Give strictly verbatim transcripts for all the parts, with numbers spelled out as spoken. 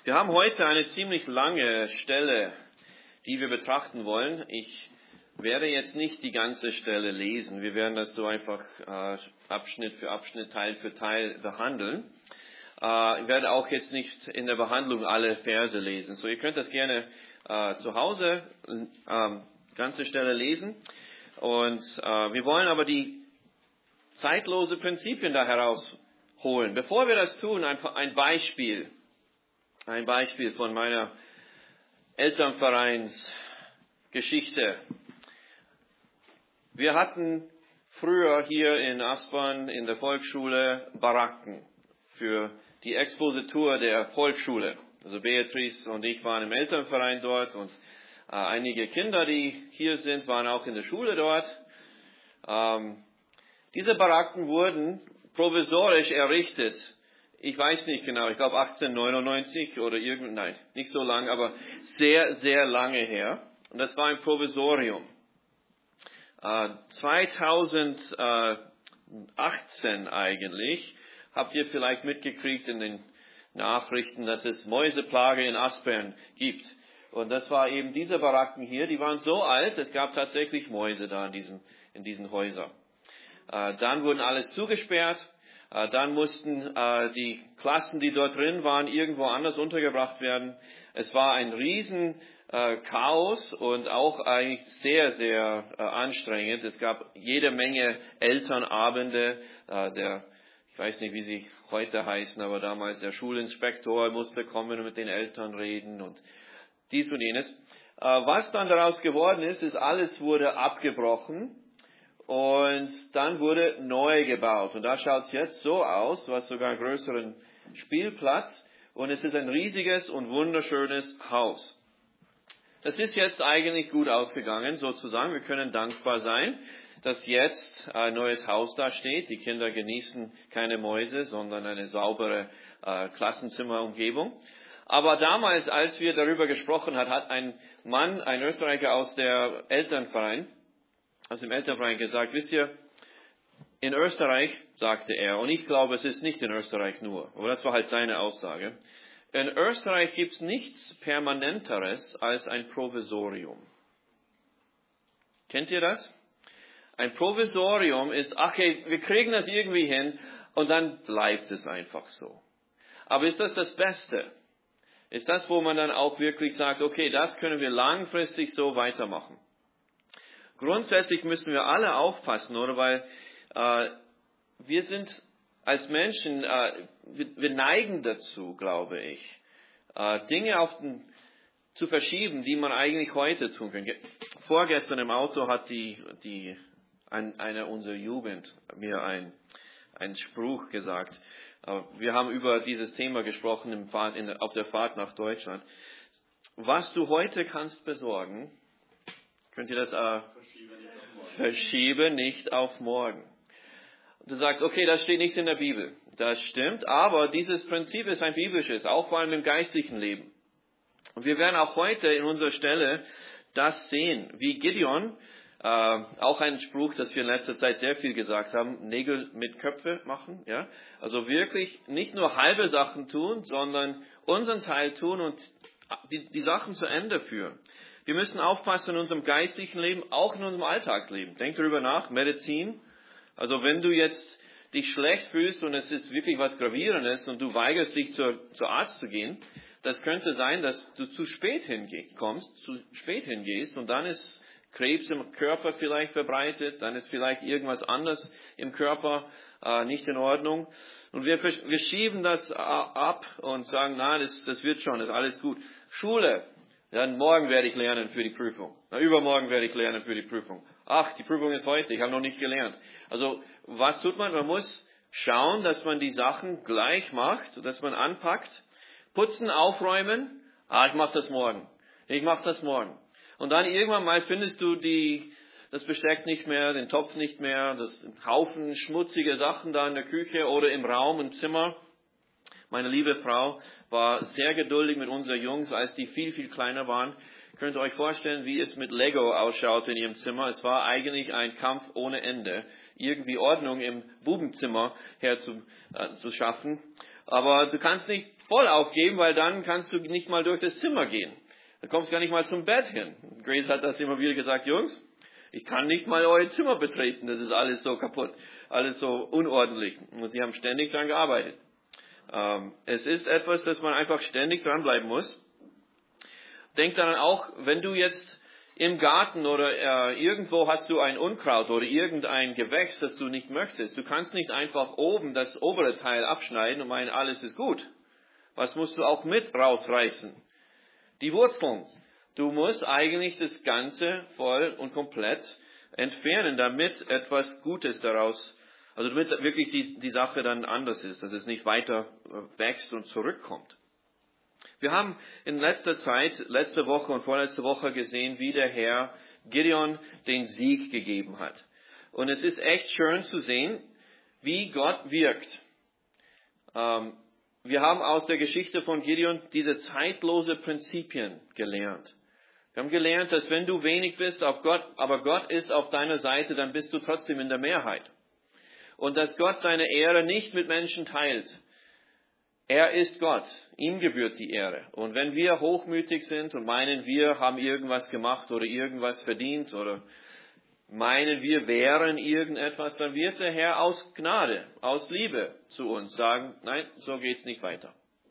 Wir haben heute eine ziemlich lange Stelle, die wir betrachten wollen. Ich werde jetzt nicht die ganze Stelle lesen. Wir werden das so einfach äh, Abschnitt für Abschnitt, Teil für Teil behandeln. Äh, ich werde auch jetzt nicht in der Behandlung alle Verse lesen. So, ihr könnt das gerne äh, zu Hause äh, ganze Stelle lesen. Und äh, wir wollen aber die zeitlose Prinzipien da herausholen. Bevor wir das tun, ein, ein Beispiel. Ein Beispiel von meiner Elternvereinsgeschichte. Wir hatten früher hier in Aspern in der Volksschule Baracken für die Expositur der Volksschule. Also Beatrice und ich waren im Elternverein dort und äh, einige Kinder, die hier sind, waren auch in der Schule dort. Ähm, diese Baracken wurden provisorisch errichtet. Ich weiß nicht genau, ich glaube achtzehnhundertneunundneunzig oder irgend, nein, nicht so lang, aber sehr, sehr lange her. Und das war ein Provisorium. Äh, zweitausendachtzehn eigentlich, habt ihr vielleicht mitgekriegt in den Nachrichten, dass es Mäuseplage in Aspern gibt. Und das war eben diese Baracken hier, die waren so alt, es gab tatsächlich Mäuse da in diesen, in diesen Häusern. Äh, dann wurden alles zugesperrt. Dann mussten äh, die Klassen, die dort drin waren, irgendwo anders untergebracht werden. Es war ein riesen äh, Chaos und auch eigentlich sehr, sehr äh, anstrengend. Es gab jede Menge Elternabende. Äh, der, ich weiß nicht, wie sie heute heißen, aber damals der Schulinspektor musste kommen und mit den Eltern reden und dies und jenes. Äh, was dann daraus geworden ist, ist, alles wurde abgebrochen. Und dann wurde neu gebaut. Und da schaut es jetzt so aus, du hast sogar einen größeren Spielplatz. Und es ist ein riesiges und wunderschönes Haus. Das ist jetzt eigentlich gut ausgegangen, sozusagen. Wir können dankbar sein, dass jetzt ein neues Haus da steht. Die Kinder genießen keine Mäuse, sondern eine saubere äh, Klassenzimmerumgebung. Aber damals, als wir darüber gesprochen haben, hat ein Mann, ein Österreicher aus der Elternverein, aus dem Elternverein gesagt, wisst ihr, in Österreich, sagte er, und ich glaube, es ist nicht in Österreich nur, aber das war halt seine Aussage, in Österreich gibt es nichts Permanenteres als ein Provisorium. Kennt ihr das? Ein Provisorium ist, ach hey, wir kriegen das irgendwie hin und dann bleibt es einfach so. Aber ist das das Beste? Ist das, wo man dann auch wirklich sagt, okay, das können wir langfristig so weitermachen? Grundsätzlich müssen wir alle aufpassen, oder? Weil äh, wir sind als Menschen, äh, wir, wir neigen dazu, glaube ich, äh, Dinge auf den, zu verschieben, die man eigentlich heute tun kann. Vorgestern im Auto hat die, die ein, eine unserer Jugend mir ein, einen Spruch gesagt. Äh, wir haben über dieses Thema gesprochen im Fahrt, in, auf der Fahrt nach Deutschland. Was du heute kannst besorgen, könnt ihr das äh, verschiebe nicht auf morgen. Du sagst, okay, das steht nicht in der Bibel. Das stimmt, aber dieses Prinzip ist ein biblisches, auch vor allem im geistlichen Leben. Und wir werden auch heute in unserer Stelle das sehen, wie Gideon, äh, auch ein Spruch, das wir in letzter Zeit sehr viel gesagt haben, Nägel mit Köpfe machen. Ja? Also wirklich nicht nur halbe Sachen tun, sondern unseren Teil tun und die, die Sachen zu Ende führen. Wir müssen aufpassen in unserem geistlichen Leben, auch in unserem Alltagsleben. Denk darüber nach, Medizin. Also wenn du jetzt dich schlecht fühlst und es ist wirklich was Gravierendes und du weigerst dich zur, zur Arzt zu gehen, das könnte sein, dass du zu spät hinkommst, zu spät hingehst und dann ist Krebs im Körper vielleicht verbreitet, dann ist vielleicht irgendwas anderes im Körper äh, nicht in Ordnung. Und wir, wir schieben das ab und sagen, na, das, das wird schon, das ist alles gut. Schule. Dann morgen werde ich lernen für die Prüfung. Na, übermorgen werde ich lernen für die Prüfung. Ach, die Prüfung ist heute, ich habe noch nicht gelernt. Also, was tut man? Man muss schauen, dass man die Sachen gleich macht, dass man anpackt. Putzen, aufräumen. Ah, ich mache das morgen. Ich mache das morgen. Und dann irgendwann mal findest du die, das Besteck nicht mehr, den Topf nicht mehr, das Haufen schmutzige Sachen da in der Küche oder im Raum, im Zimmer. Meine liebe Frau war sehr geduldig mit unseren Jungs, als die viel, viel kleiner waren. Könnt ihr euch vorstellen, wie es mit Lego ausschaut in ihrem Zimmer? Es war eigentlich ein Kampf ohne Ende, irgendwie Ordnung im Bubenzimmer herzuschaffen. Aber du kannst nicht voll aufgeben, weil dann kannst du nicht mal durch das Zimmer gehen. Du kommst gar nicht mal zum Bett hin. Grace hat das immer wieder gesagt, Jungs, ich kann nicht mal euer Zimmer betreten, das ist alles so kaputt, alles so unordentlich. Und sie haben ständig daran gearbeitet. Ähm, es ist etwas, das man einfach ständig dranbleiben muss. Denk daran auch, wenn du jetzt im Garten oder äh, irgendwo hast du ein Unkraut oder irgendein Gewächs, das du nicht möchtest. Du kannst nicht einfach oben das obere Teil abschneiden und meinen, alles ist gut. Was musst du auch mit rausreißen? Die Wurzeln. Du musst eigentlich das Ganze voll und komplett entfernen, damit etwas Gutes daraus, also damit wirklich die, die Sache dann anders ist, dass es nicht weiter wächst und zurückkommt. Wir haben in letzter Zeit, letzte Woche und vorletzte Woche gesehen, wie der Herr Gideon den Sieg gegeben hat. Und es ist echt schön zu sehen, wie Gott wirkt. Ähm, wir haben aus der Geschichte von Gideon diese zeitlose Prinzipien gelernt. Wir haben gelernt, dass wenn du wenig bist, auf Gott, aber Gott ist auf deiner Seite, dann bist du trotzdem in der Mehrheit. Und dass Gott seine Ehre nicht mit Menschen teilt. Er ist Gott, ihm gebührt die Ehre. Und wenn wir hochmütig sind und meinen, wir haben irgendwas gemacht oder irgendwas verdient oder meinen, wir wären irgendetwas, dann wird der Herr aus Gnade, aus Liebe zu uns sagen, nein, so geht's nicht weiter.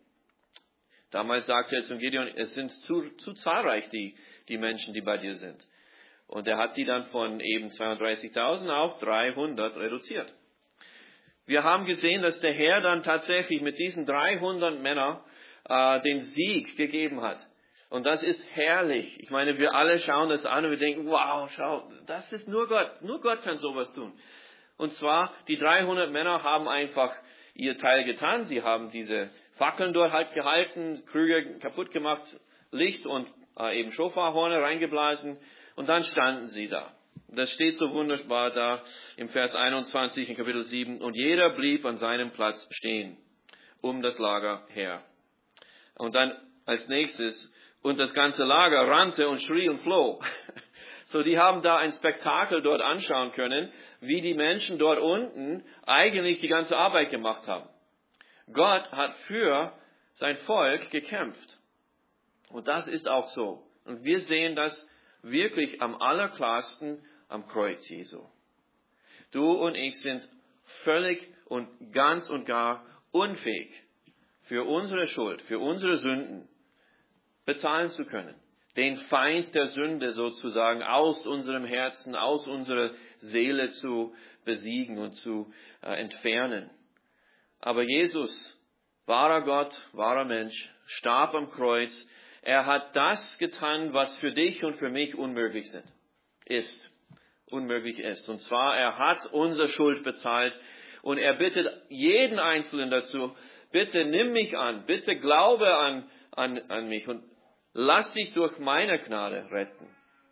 Damals sagte er zum Gideon, es sind zu, zu zahlreich die, die Menschen, die bei dir sind. Und er hat die dann von eben zweiunddreißigtausend auf dreihundert reduziert. Wir haben gesehen, dass der Herr dann tatsächlich mit diesen dreihundert Männern äh, den Sieg gegeben hat. Und das ist herrlich. Ich meine, wir alle schauen das an und wir denken, wow, schau, das ist nur Gott. Nur Gott kann sowas tun. Und zwar, die dreihundert Männer haben einfach ihr Teil getan. Sie haben diese Fackeln dort halt gehalten, Krüge kaputt gemacht, Licht und äh, eben Schofarhorne reingeblasen. Und dann standen sie da. Das steht so wunderbar da im Vers einundzwanzig in Kapitel sieben. Und jeder blieb an seinem Platz stehen, um das Lager her. Und dann als nächstes, und das ganze Lager rannte und schrie und floh. So, die haben da ein Spektakel dort anschauen können, wie die Menschen dort unten eigentlich die ganze Arbeit gemacht haben. Gott hat für sein Volk gekämpft. Und das ist auch so. Und wir sehen das wirklich am allerklarsten am Kreuz Jesu. Du und ich sind völlig und ganz und gar unfähig, für unsere Schuld, für unsere Sünden bezahlen zu können. Den Feind der Sünde sozusagen aus unserem Herzen, aus unserer Seele zu besiegen und zu äh, entfernen. Aber Jesus, wahrer Gott, wahrer Mensch, starb am Kreuz. Er hat das getan, was für dich und für mich unmöglich sind, ist, unmöglich ist. Und zwar, er hat unsere Schuld bezahlt und er bittet jeden Einzelnen dazu, bitte nimm mich an, bitte glaube an, an, an mich und lass dich durch meine Gnade retten.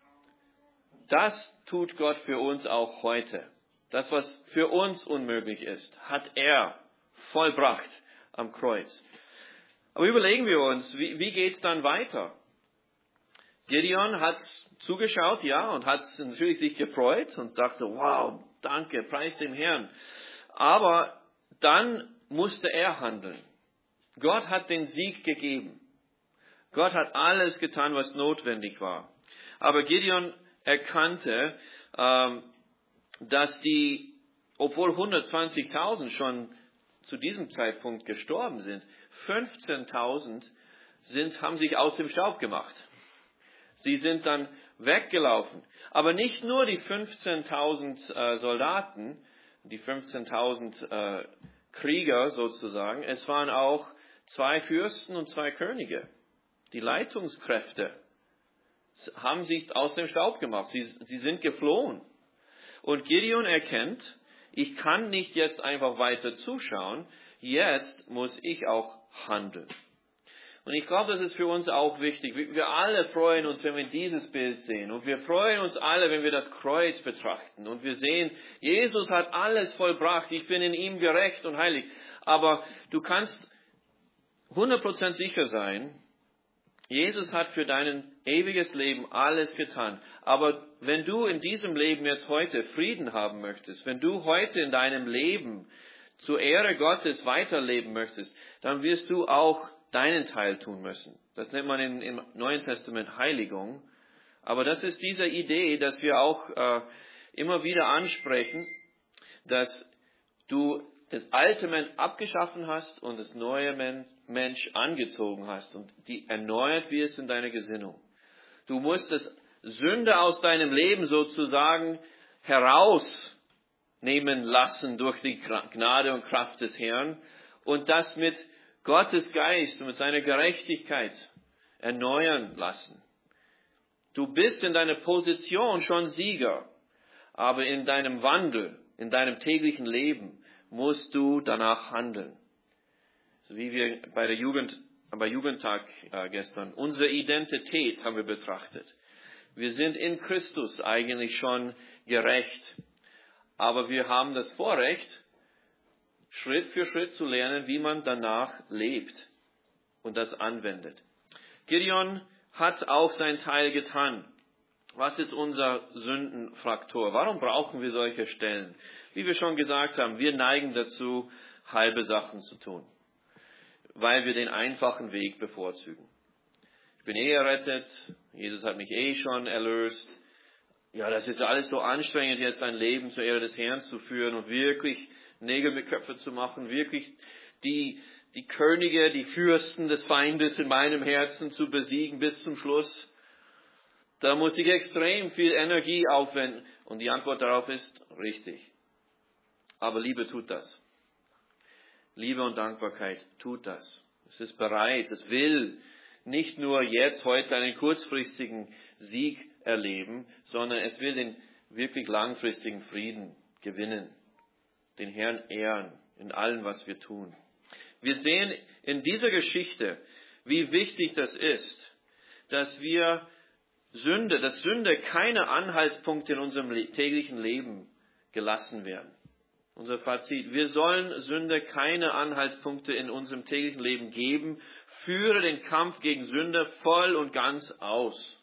Das tut Gott für uns auch heute. Das, was für uns unmöglich ist, hat er vollbracht am Kreuz. Aber überlegen wir uns, wie, wie geht es dann weiter? Gideon hat zugeschaut, ja, und hat natürlich sich gefreut und dachte, wow, danke, preis dem Herrn. Aber dann musste er handeln. Gott hat den Sieg gegeben. Gott hat alles getan, was notwendig war. Aber Gideon erkannte, ähm, dass die, obwohl hundertzwanzigtausend schon zu diesem Zeitpunkt gestorben sind, fünfzehntausend sind, haben sich aus dem Staub gemacht. Sie sind dann weggelaufen. Aber nicht nur die fünfzehntausend äh, Soldaten, die fünfzehntausend äh, Krieger sozusagen, es waren auch zwei Fürsten und zwei Könige. Die Leitungskräfte haben sich aus dem Staub gemacht. Sie, sie sind geflohen. Und Gideon erkennt, ich kann nicht jetzt einfach weiter zuschauen, jetzt muss ich auch handeln. Und ich glaube, das ist für uns auch wichtig. Wir alle freuen uns, wenn wir dieses Bild sehen. Und wir freuen uns alle, wenn wir das Kreuz betrachten. Und wir sehen, Jesus hat alles vollbracht. Ich bin in ihm gerecht und heilig. Aber du kannst hundert Prozent sicher sein, Jesus hat für dein ewiges Leben alles getan. Aber wenn du in diesem Leben jetzt heute Frieden haben möchtest, wenn du heute in deinem Leben zur Ehre Gottes weiterleben möchtest, dann wirst du auch deinen Teil tun müssen. Das nennt man in, im Neuen Testament Heiligung. Aber das ist diese Idee, dass wir auch äh, immer wieder ansprechen, dass du das alte Mensch abgeschaffen hast und das neue Men- Mensch angezogen hast und die erneuert wirst in deiner Gesinnung. Du musst das Sünde aus deinem Leben sozusagen herausnehmen lassen durch die Gnade und Kraft des Herrn und das mit Gottes Geist und mit seiner Gerechtigkeit erneuern lassen. Du bist in deiner Position schon Sieger, aber in deinem Wandel, in deinem täglichen Leben musst du danach handeln. So wie wir bei der Jugend, bei Jugendtag äh, gestern, unsere Identität haben wir betrachtet. Wir sind in Christus eigentlich schon gerecht, aber wir haben das Vorrecht, Schritt für Schritt zu lernen, wie man danach lebt und das anwendet. Gideon hat auch seinen Teil getan. Was ist unser Sündenfaktor? Warum brauchen wir solche Stellen? Wie wir schon gesagt haben, wir neigen dazu, halbe Sachen zu tun, weil wir den einfachen Weg bevorzugen. Ich bin eh errettet, Jesus hat mich eh schon erlöst. Ja, das ist alles so anstrengend, jetzt ein Leben zur Ehre des Herrn zu führen und wirklich Nägel mit Köpfen zu machen, wirklich die, die Könige, die Fürsten des Feindes in meinem Herzen zu besiegen bis zum Schluss. Da muss ich extrem viel Energie aufwenden. Und die Antwort darauf ist richtig. Aber Liebe tut das. Liebe und Dankbarkeit tut das. Es ist bereit, es will nicht nur jetzt, heute einen kurzfristigen Sieg erleben, sondern es will den wirklich langfristigen Frieden gewinnen. Den Herrn ehren in allem, was wir tun. Wir sehen in dieser Geschichte, wie wichtig das ist, dass wir Sünde, dass Sünde keine Anhaltspunkte in unserem täglichen Leben gelassen werden. Unser Fazit: Wir sollen Sünde keine Anhaltspunkte in unserem täglichen Leben geben. Führe den Kampf gegen Sünde voll und ganz aus.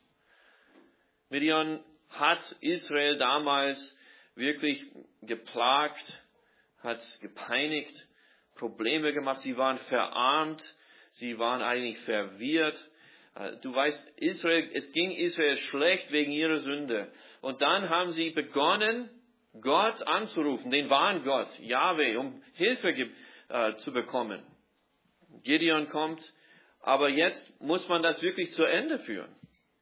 Midian hat Israel damals wirklich geplagt, hat gepeinigt, Probleme gemacht. Sie waren verarmt, sie waren eigentlich verwirrt. Du weißt, Israel, es ging Israel schlecht wegen ihrer Sünde. Und dann haben sie begonnen, Gott anzurufen, den wahren Gott, Jahwe, um Hilfe ge- äh, zu bekommen. Gideon kommt, aber jetzt muss man das wirklich zu Ende führen.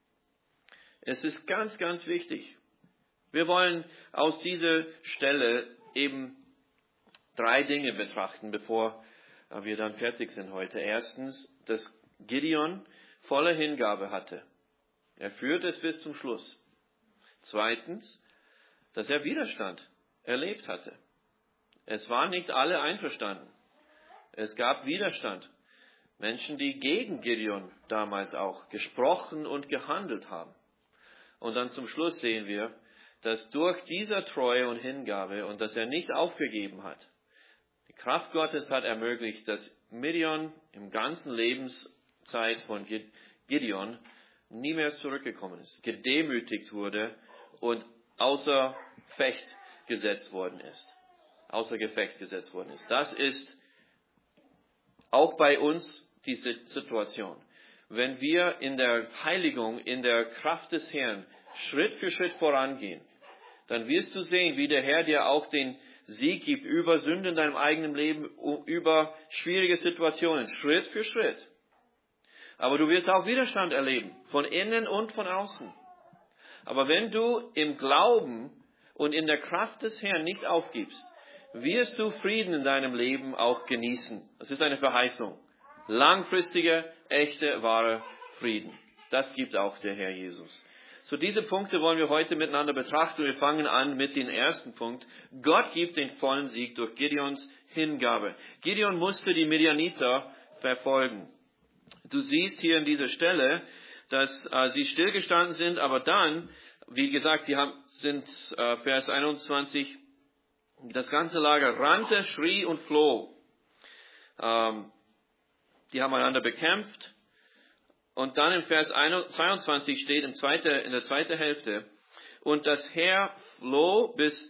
Es ist ganz, ganz wichtig. Wir wollen aus dieser Stelle eben drei Dinge betrachten, bevor äh, wir dann fertig sind heute. Erstens, dass Gideon volle Hingabe hatte. Er führte es bis zum Schluss. Zweitens, dass er Widerstand erlebt hatte. Es waren nicht alle einverstanden. Es gab Widerstand. Menschen, die gegen Gideon damals auch gesprochen und gehandelt haben. Und dann zum Schluss sehen wir, dass durch diese Treue und Hingabe und dass er nicht aufgegeben hat, die Kraft Gottes hat ermöglicht, dass Midian im ganzen Lebenszeit von Gideon nie mehr zurückgekommen ist, gedemütigt wurde und außer Fecht gesetzt worden ist. Außer Gefecht gesetzt worden ist. Das ist auch bei uns die Situation. Wenn wir in der Heiligung, in der Kraft des Herrn Schritt für Schritt vorangehen, dann wirst du sehen, wie der Herr dir auch den Sieg gibt über Sünde in deinem eigenen Leben, über schwierige Situationen, Schritt für Schritt. Aber du wirst auch Widerstand erleben, von innen und von außen. Aber wenn du im Glauben und in der Kraft des Herrn nicht aufgibst, wirst du Frieden in deinem Leben auch genießen. Das ist eine Verheißung. Langfristiger, echter, wahrer Frieden. Das gibt auch der Herr Jesus. So, diese Punkte wollen wir heute miteinander betrachten. Wir fangen an mit dem ersten Punkt. Gott gibt den vollen Sieg durch Gideons Hingabe. Gideon musste die Midianiter verfolgen. Du siehst hier an dieser Stelle, dass äh, sie stillgestanden sind, aber dann, wie gesagt, die haben, sind äh, Vers einundzwanzig, das ganze Lager rannte, schrie und floh. Ähm, die haben einander bekämpft. Und dann im Vers zweiundzwanzig steht im zweite, in der zweiten Hälfte, und das Heer floh bis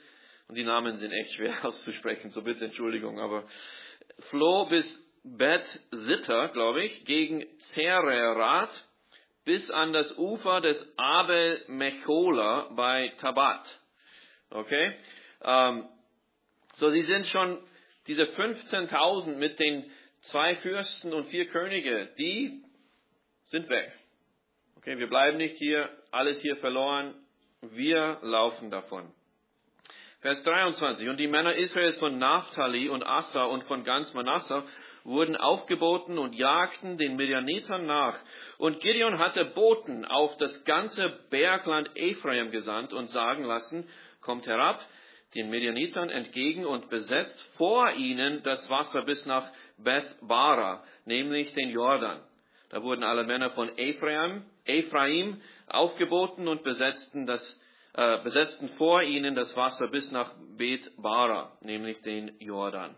und die Namen sind echt schwer auszusprechen, so bitte Entschuldigung, aber floh bis Bet-Sitter, glaube ich, gegen Zererat bis an das Ufer des Abel Mechola bei Tabat. Okay? Ähm, so, sie sind schon, diese fünfzehntausend mit den zwei Fürsten und vier Könige, die sind weg. Okay, wir bleiben nicht hier, alles hier verloren, wir laufen davon. Vers dreiundzwanzig. Und die Männer Israels von Naphtali und Assa und von ganz Manasse wurden aufgeboten und jagten den Midianitern nach. Und Gideon hatte Boten auf das ganze Bergland Ephraim gesandt und sagen lassen, kommt herab den Midianitern entgegen und besetzt vor ihnen das Wasser bis nach Beth-Bara, nämlich den Jordan. Da wurden alle Männer von Ephraim, Ephraim aufgeboten und besetzten, das, äh, besetzten vor ihnen das Wasser bis nach Beth-Bara, nämlich den Jordan.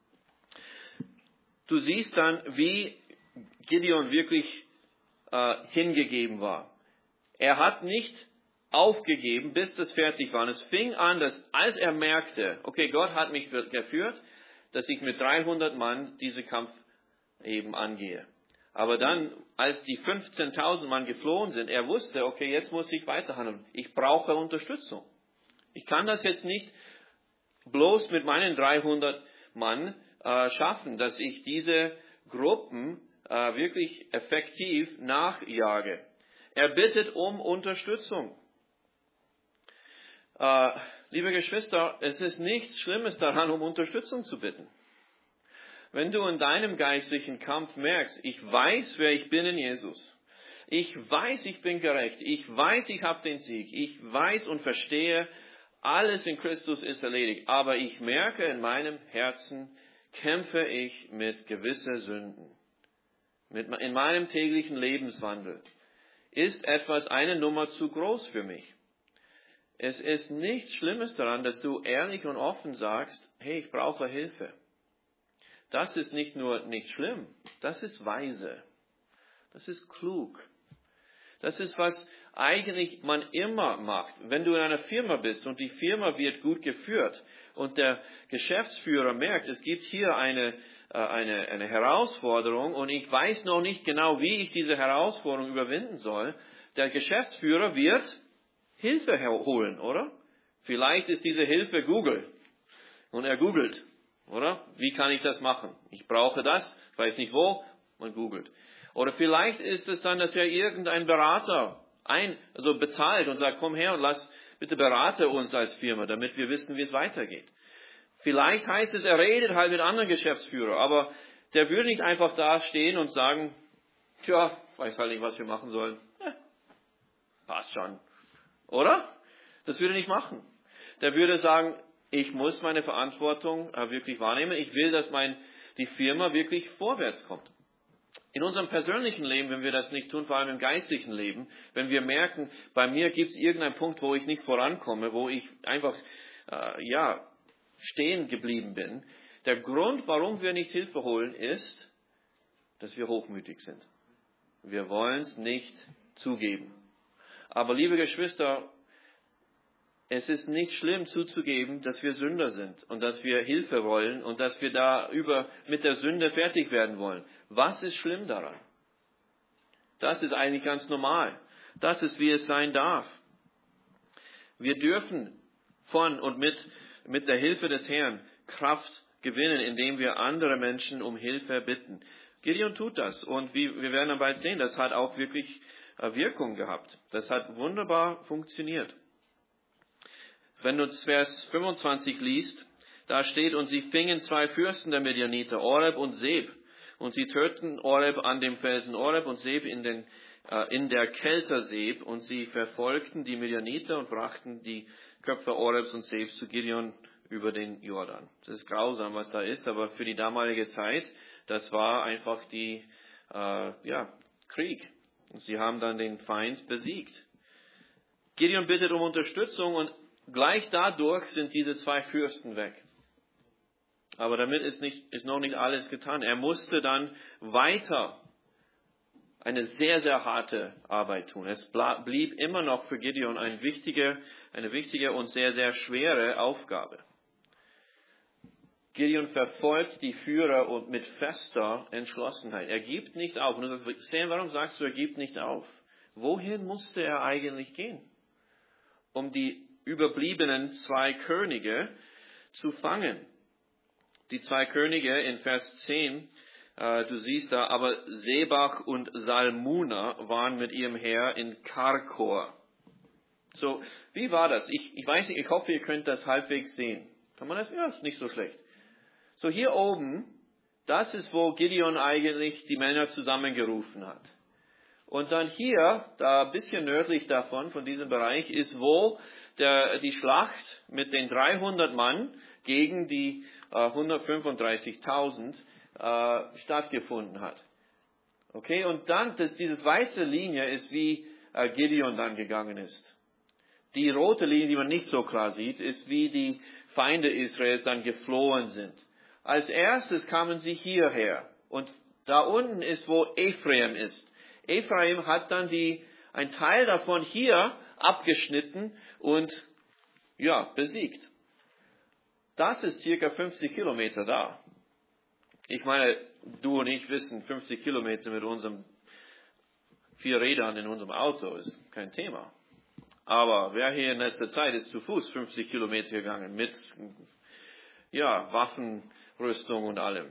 Du siehst dann, wie Gideon wirklich äh, hingegeben war. Er hat nicht aufgegeben, bis das fertig war. Und es fing an, dass als er merkte, okay, Gott hat mich geführt, dass ich mit dreihundert Mann diesen Kampf eben angehe. Aber dann, als die fünfzehntausend Mann geflohen sind, er wusste, okay, jetzt muss ich weiterhandeln. Ich brauche Unterstützung. Ich kann das jetzt nicht bloß mit meinen dreihundert Mann äh, schaffen, dass ich diese Gruppen äh, wirklich effektiv nachjage. Er bittet um Unterstützung. Äh, liebe Geschwister, es ist nichts Schlimmes daran, um Unterstützung zu bitten. Wenn du in deinem geistlichen Kampf merkst, ich weiß, wer ich bin in Jesus. Ich weiß, ich bin gerecht. Ich weiß, ich habe den Sieg. Ich weiß und verstehe, alles in Christus ist erledigt. Aber ich merke, in meinem Herzen kämpfe ich mit gewissen Sünden. Mit, in meinem täglichen Lebenswandel ist etwas eine Nummer zu groß für mich. Es ist nichts Schlimmes daran, dass du ehrlich und offen sagst, hey, ich brauche Hilfe. Das ist nicht nur nicht schlimm, das ist weise. Das ist klug. Das ist, was eigentlich man immer macht. Wenn du in einer Firma bist und die Firma wird gut geführt und der Geschäftsführer merkt, es gibt hier eine, äh, eine, eine Herausforderung und ich weiß noch nicht genau, wie ich diese Herausforderung überwinden soll, der Geschäftsführer wird Hilfe holen, oder? Vielleicht ist diese Hilfe Google und er googelt. Oder? Wie kann ich das machen? Ich brauche das, ich weiß nicht wo, man googelt. Oder vielleicht ist es dann, dass er irgendein Berater ein, also bezahlt und sagt, komm her und lass, bitte berate uns als Firma, damit wir wissen, wie es weitergeht. Vielleicht heißt es, er redet halt mit anderen Geschäftsführern, aber der würde nicht einfach da stehen und sagen, tja, weiß halt nicht, was wir machen sollen. Eh, passt schon. Oder? Das würde er nicht machen. Der würde sagen, ich muss meine Verantwortung äh, wirklich wahrnehmen. Ich will, dass mein, die Firma wirklich vorwärts kommt. In unserem persönlichen Leben, wenn wir das nicht tun, vor allem im geistlichen Leben, wenn wir merken, bei mir gibt es irgendeinen Punkt, wo ich nicht vorankomme, wo ich einfach äh, ja stehen geblieben bin. Der Grund, warum wir nicht Hilfe holen, ist, dass wir hochmütig sind. Wir wollen es nicht zugeben. Aber liebe Geschwister, es ist nicht schlimm zuzugeben, dass wir Sünder sind und dass wir Hilfe wollen und dass wir da über mit der Sünde fertig werden wollen. Was ist schlimm daran? Das ist eigentlich ganz normal. Das ist, wie es sein darf. Wir dürfen von und mit, mit der Hilfe des Herrn Kraft gewinnen, indem wir andere Menschen um Hilfe bitten. Gideon tut das und wie, wir werden dann bald sehen, das hat auch wirklich Wirkung gehabt. Das hat wunderbar funktioniert. Wenn du Vers fünfundzwanzig liest, da steht, und sie fingen zwei Fürsten der Midianiter, Oreb und Seb, und sie töteten Oreb an dem Felsen Oreb und Seb in, den, äh, in der Kelter Seb, und sie verfolgten die Midianiter und brachten die Köpfe Orebs und Sebs zu Gideon über den Jordan. Das ist grausam, was da ist, aber für die damalige Zeit, das war einfach die, äh, ja, Krieg. Und sie haben dann den Feind besiegt. Gideon bittet um Unterstützung und gleich dadurch sind diese zwei Fürsten weg. Aber damit ist, nicht, ist noch nicht alles getan. Er musste dann weiter eine sehr, sehr harte Arbeit tun. Es blieb immer noch für Gideon eine wichtige, eine wichtige und sehr, sehr schwere Aufgabe. Gideon verfolgt die Führer und mit fester Entschlossenheit. Er gibt nicht auf. Und du sagst, Stan, warum sagst du, er gibt nicht auf? Wohin musste er eigentlich gehen? Um die überbliebenen zwei Könige zu fangen. Die zwei Könige in Vers zehn, äh, du siehst da, aber Sebach und Salmuna waren mit ihrem Heer in Karkor. So, wie war das? Ich, ich weiß nicht, ich hoffe, ihr könnt das halbwegs sehen. Kann man das? Ja, ist nicht so schlecht. So, hier oben, das ist, wo Gideon eigentlich die Männer zusammengerufen hat. Und dann hier, da ein bisschen nördlich davon, von diesem Bereich, ist, wo der, die Schlacht mit den dreihundert Mann gegen die äh, hundertfünfunddreißigtausend äh, stattgefunden hat. Okay, und dann, das, diese weiße Linie ist, wie äh, Gideon dann gegangen ist. Die rote Linie, die man nicht so klar sieht, ist, wie die Feinde Israels dann geflohen sind. Als erstes kamen sie hierher. Und da unten ist, wo Ephraim ist. Ephraim hat dann die, ein Teil davon hier abgeschnitten und, ja, besiegt. Das ist circa fünfzig Kilometer da. Ich meine, du und ich wissen, fünfzig Kilometer mit unseren vier Rädern in unserem Auto ist kein Thema. Aber wer hier in letzter Zeit ist zu Fuß fünfzig Kilometer gegangen mit, ja, Waffenrüstung und allem.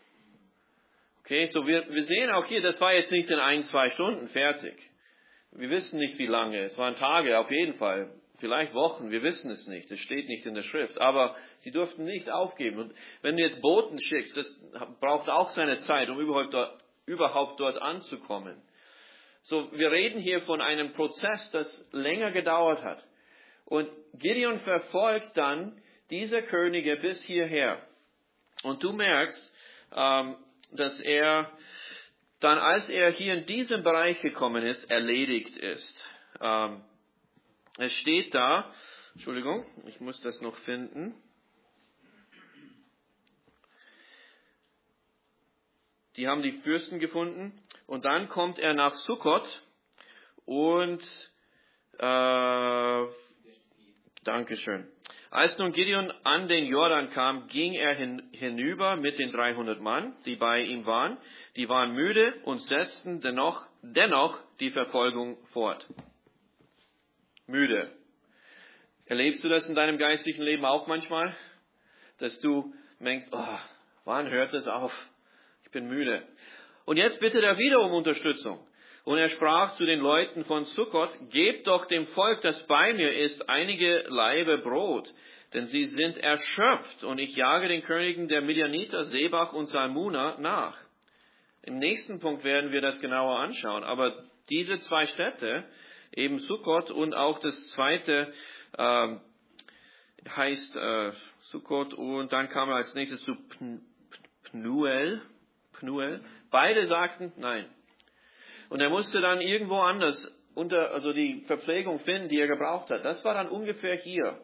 Okay, so wir, wir sehen auch hier, das war jetzt nicht in ein, zwei Stunden fertig. Wir wissen nicht, wie lange. Es waren Tage, auf jeden Fall. Vielleicht Wochen, wir wissen es nicht. Es steht nicht in der Schrift. Aber sie durften nicht aufgeben. Und wenn du jetzt Boten schickst, das braucht auch seine Zeit, um überhaupt dort, überhaupt dort anzukommen. So, wir reden hier von einem Prozess, das länger gedauert hat. Und Gideon verfolgt dann diese Könige bis hierher. Und du merkst, ähm, dass er dann, als er hier in diesem Bereich gekommen ist, erledigt ist. Ähm, es steht da, Entschuldigung, ich muss das noch finden. Die haben die Fürsten gefunden und dann kommt er nach Sukkot und äh, Dankeschön. Als nun Gideon an den Jordan kam, ging er hin, hinüber mit den dreihundert Mann, die bei ihm waren. Die waren müde und setzten dennoch, dennoch die Verfolgung fort. Müde. Erlebst du das in deinem geistlichen Leben auch manchmal? Dass du denkst, oh, wann hört das auf? Ich bin müde. Und jetzt bittet er wieder um Unterstützung. Und er sprach zu den Leuten von Sukkot, gebt doch dem Volk, das bei mir ist, einige Laibe Brot, denn sie sind erschöpft und ich jage den Königen der Midianiter, Sebach und Salmuna nach. Im nächsten Punkt werden wir das genauer anschauen, aber diese zwei Städte, eben Sukkot und auch das zweite äh, heißt äh, Sukkot und dann kam er als nächstes zu Pnuel, Pnuel. Beide sagten nein. Und er musste dann irgendwo anders unter, also die Verpflegung finden, die er gebraucht hat. Das war dann ungefähr hier.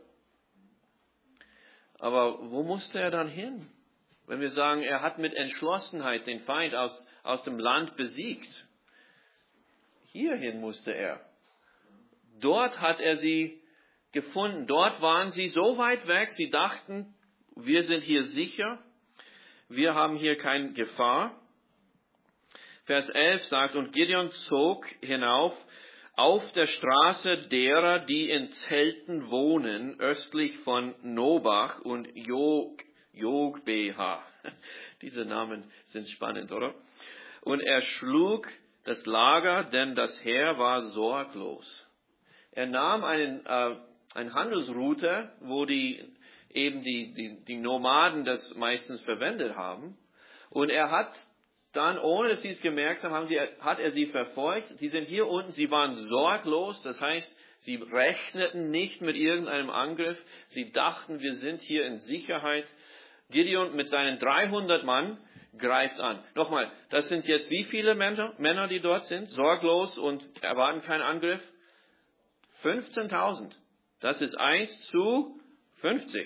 Aber wo musste er dann hin? Wenn wir sagen, er hat mit Entschlossenheit den Feind aus, aus dem Land besiegt. Hierhin musste er. Dort hat er sie gefunden. Dort waren sie so weit weg, sie dachten, wir sind hier sicher. Wir haben hier keine Gefahr. Vers elf sagt, und Gideon zog hinauf auf der Straße derer, die in Zelten wohnen, östlich von Nobach und Jog, Jogbeha. Diese Namen sind spannend, oder? Und er schlug das Lager, denn das Heer war sorglos. Er nahm einen, äh, eine Handelsroute, wo die eben die, die, die Nomaden das meistens verwendet haben. Und er hat dann, ohne dass sie es gemerkt haben, haben sie, hat er sie verfolgt. Sie sind hier unten, sie waren sorglos, das heißt, sie rechneten nicht mit irgendeinem Angriff. Sie dachten, wir sind hier in Sicherheit. Gideon mit seinen dreihundert Mann greift an. Nochmal, das sind jetzt wie viele Männer, Männer die dort sind, sorglos und erwarten keinen Angriff? fünfzehntausend. Das ist eins zu fünfzig.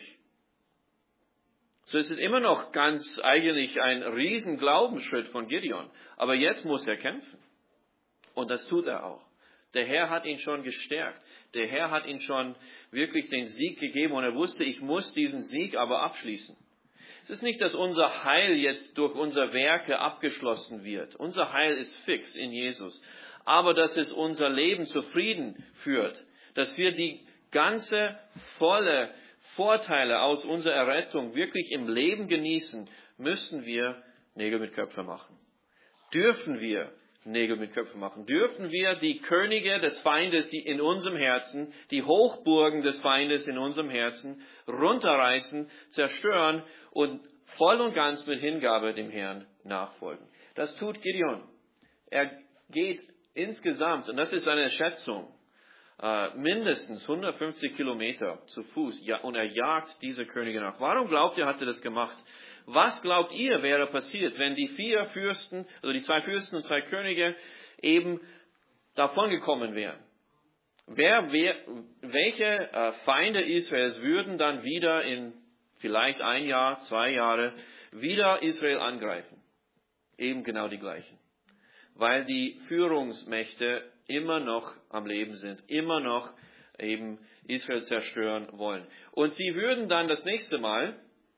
So ist es immer noch ganz eigentlich ein riesen Glaubensschritt von Gideon. Aber jetzt muss er kämpfen. Und das tut er auch. Der Herr hat ihn schon gestärkt. Der Herr hat ihm schon wirklich den Sieg gegeben. Und er wusste, ich muss diesen Sieg aber abschließen. Es ist nicht, dass unser Heil jetzt durch unsere Werke abgeschlossen wird. Unser Heil ist fix in Jesus. Aber dass es unser Leben zu Frieden führt, dass wir die ganze volle Vorteile aus unserer Errettung wirklich im Leben genießen, müssen wir Nägel mit Köpfen machen. Dürfen wir Nägel mit Köpfen machen? Dürfen wir die Könige des Feindes, die in unserem Herzen, die Hochburgen des Feindes in unserem Herzen runterreißen, zerstören und voll und ganz mit Hingabe dem Herrn nachfolgen? Das tut Gideon. Er geht insgesamt, und das ist eine Schätzung, mindestens hundertfünfzig Kilometer zu Fuß, ja, und er jagt diese Könige nach. Warum glaubt ihr, hat er das gemacht? Was glaubt ihr, wäre passiert, wenn die vier Fürsten, also die zwei Fürsten und zwei Könige eben davongekommen wären? Wer, wer, welche äh, Feinde Israels würden dann wieder in vielleicht ein Jahr, zwei Jahre wieder Israel angreifen? Eben genau die gleichen. Weil die Führungsmächte immer noch am Leben sind, immer noch eben Israel zerstören wollen. Und sie würden dann das nächste Mal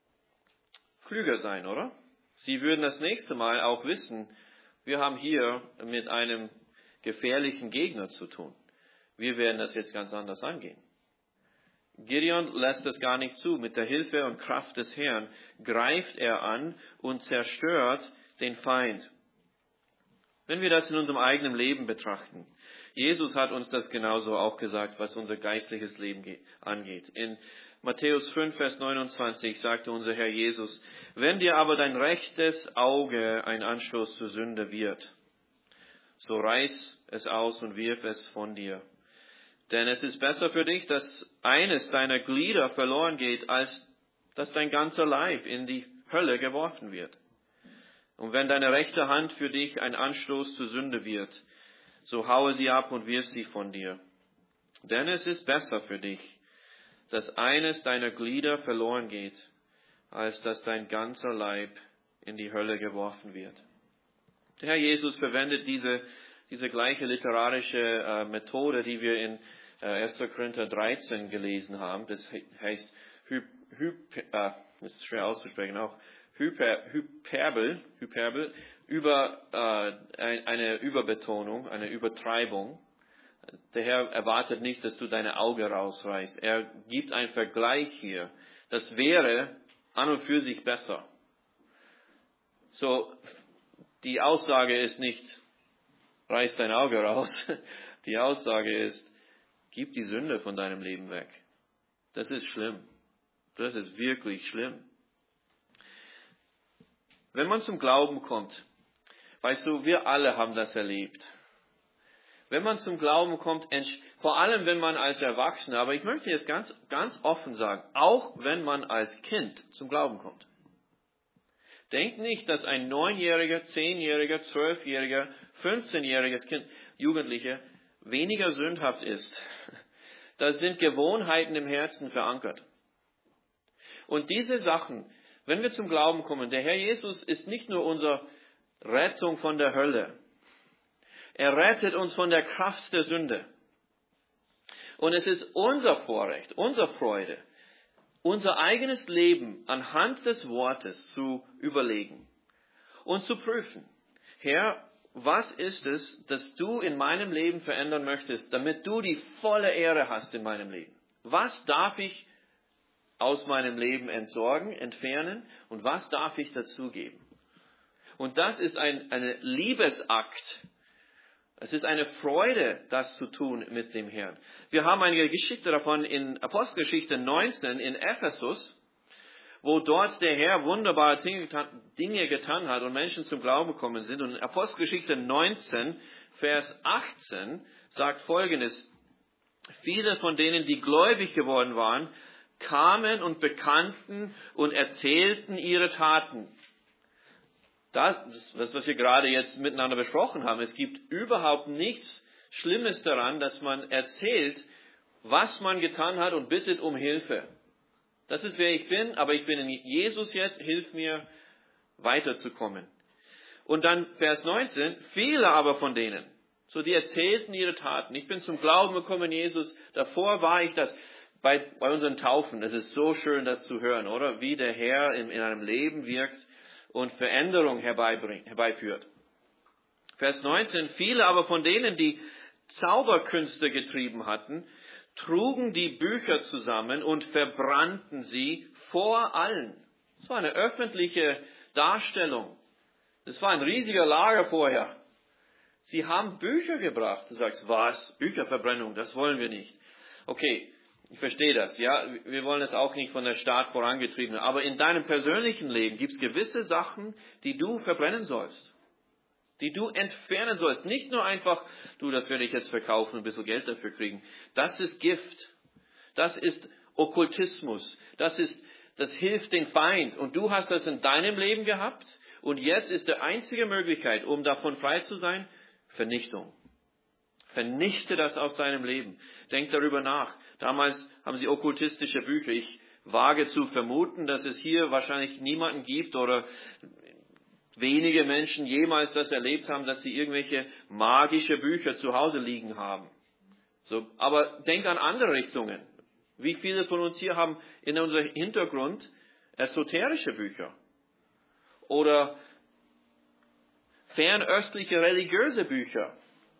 klüger sein, oder? Sie würden das nächste Mal auch wissen, wir haben hier mit einem gefährlichen Gegner zu tun. Wir werden das jetzt ganz anders angehen. Gideon lässt das gar nicht zu. Mit der Hilfe und Kraft des Herrn greift er an und zerstört den Feind. Wenn wir das in unserem eigenen Leben betrachten, Jesus hat uns das genauso auch gesagt, was unser geistliches Leben angeht. In Matthäus fünf, Vers neunundzwanzig sagte unser Herr Jesus, wenn dir aber dein rechtes Auge ein Anstoß zur Sünde wird, so reiß es aus und wirf es von dir. Denn es ist besser für dich, dass eines deiner Glieder verloren geht, als dass dein ganzer Leib in die Hölle geworfen wird. Und wenn deine rechte Hand für dich ein Anstoß zur Sünde wird, so haue sie ab und wirf sie von dir. Denn es ist besser für dich, dass eines deiner Glieder verloren geht, als dass dein ganzer Leib in die Hölle geworfen wird. Der Herr Jesus verwendet diese, diese gleiche literarische äh, Methode, die wir in äh, erster Korinther dreizehn gelesen haben. Das heißt, Hy, Hy, äh, das ist schwer auszusprechen auch, Hyper, Hyperbel, Hyperbel, über äh, eine Überbetonung, eine Übertreibung. Der Herr erwartet nicht, dass du deine Augen rausreißt. Er gibt einen Vergleich hier. Das wäre an und für sich besser. So, die Aussage ist nicht, reiß dein Auge raus. Die Aussage ist, gib die Sünde von deinem Leben weg. Das ist schlimm. Das ist wirklich schlimm. Wenn man zum Glauben kommt, weißt du, wir alle haben das erlebt. Wenn man zum Glauben kommt, vor allem wenn man als Erwachsener, aber ich möchte jetzt ganz, ganz offen sagen, auch wenn man als Kind zum Glauben kommt. Denkt nicht, dass ein neunjähriger, zehnjähriger, zwölfjähriger, fünfzehnjähriges Kind, Jugendliche, weniger sündhaft ist. Da sind Gewohnheiten im Herzen verankert. Und diese Sachen, wenn wir zum Glauben kommen, der Herr Jesus ist nicht nur unsere Rettung von der Hölle. Er rettet uns von der Kraft der Sünde. Und es ist unser Vorrecht, unsere Freude, unser eigenes Leben anhand des Wortes zu überlegen und zu prüfen. Herr, was ist es, das du in meinem Leben verändern möchtest, damit du die volle Ehre hast in meinem Leben? Was darf ich aus meinem Leben entsorgen, entfernen und was darf ich dazugeben? Und das ist ein eine Liebesakt. Es ist eine Freude, das zu tun mit dem Herrn. Wir haben eine Geschichte davon in Apostelgeschichte neunzehn in Ephesus, wo dort der Herr wunderbare Dinge getan hat und Menschen zum Glauben gekommen sind. Und in Apostelgeschichte neunzehn, Vers achtzehn sagt Folgendes: Viele von denen, die gläubig geworden waren, kamen und bekannten und erzählten ihre Taten. Das, das, was wir gerade jetzt miteinander besprochen haben, es gibt überhaupt nichts Schlimmes daran, dass man erzählt, was man getan hat und bittet um Hilfe. Das ist, wer ich bin, aber ich bin in Jesus jetzt, hilf mir weiterzukommen. Und dann Vers neunzehn, viele aber von denen, so die erzählten ihre Taten. Ich bin zum Glauben gekommen, Jesus, davor war ich das. bei, bei unseren Taufen, es ist so schön, das zu hören, oder? Wie der Herr in, in einem Leben wirkt und Veränderung herbeibringt, herbeiführt. Vers neunzehn, viele aber von denen, die Zauberkünste getrieben hatten, trugen die Bücher zusammen und verbrannten sie vor allen. Das war eine öffentliche Darstellung. Das war ein riesiger Lager vorher. Sie haben Bücher gebracht. Du sagst, was? Bücherverbrennung, das wollen wir nicht. Okay, ich verstehe das. Ja, wir wollen das auch nicht von der Staat vorangetrieben. Aber in deinem persönlichen Leben gibt es gewisse Sachen, die du verbrennen sollst. Die du entfernen sollst. Nicht nur einfach, du, das werde ich jetzt verkaufen und ein bisschen Geld dafür kriegen. Das ist Gift. Das ist Okkultismus. Das ist, das hilft den Feind. Und du hast das in deinem Leben gehabt. Und jetzt ist die einzige Möglichkeit, um davon frei zu sein, Vernichtung. Vernichte das aus deinem Leben. Denk darüber nach. Damals haben sie okkultistische Bücher. Ich wage zu vermuten, dass es hier wahrscheinlich niemanden gibt oder wenige Menschen jemals das erlebt haben, dass sie irgendwelche magische Bücher zu Hause liegen haben. So, aber denk an andere Richtungen. Wie viele von uns hier haben in unserem Hintergrund esoterische Bücher? Oder fernöstliche religiöse Bücher?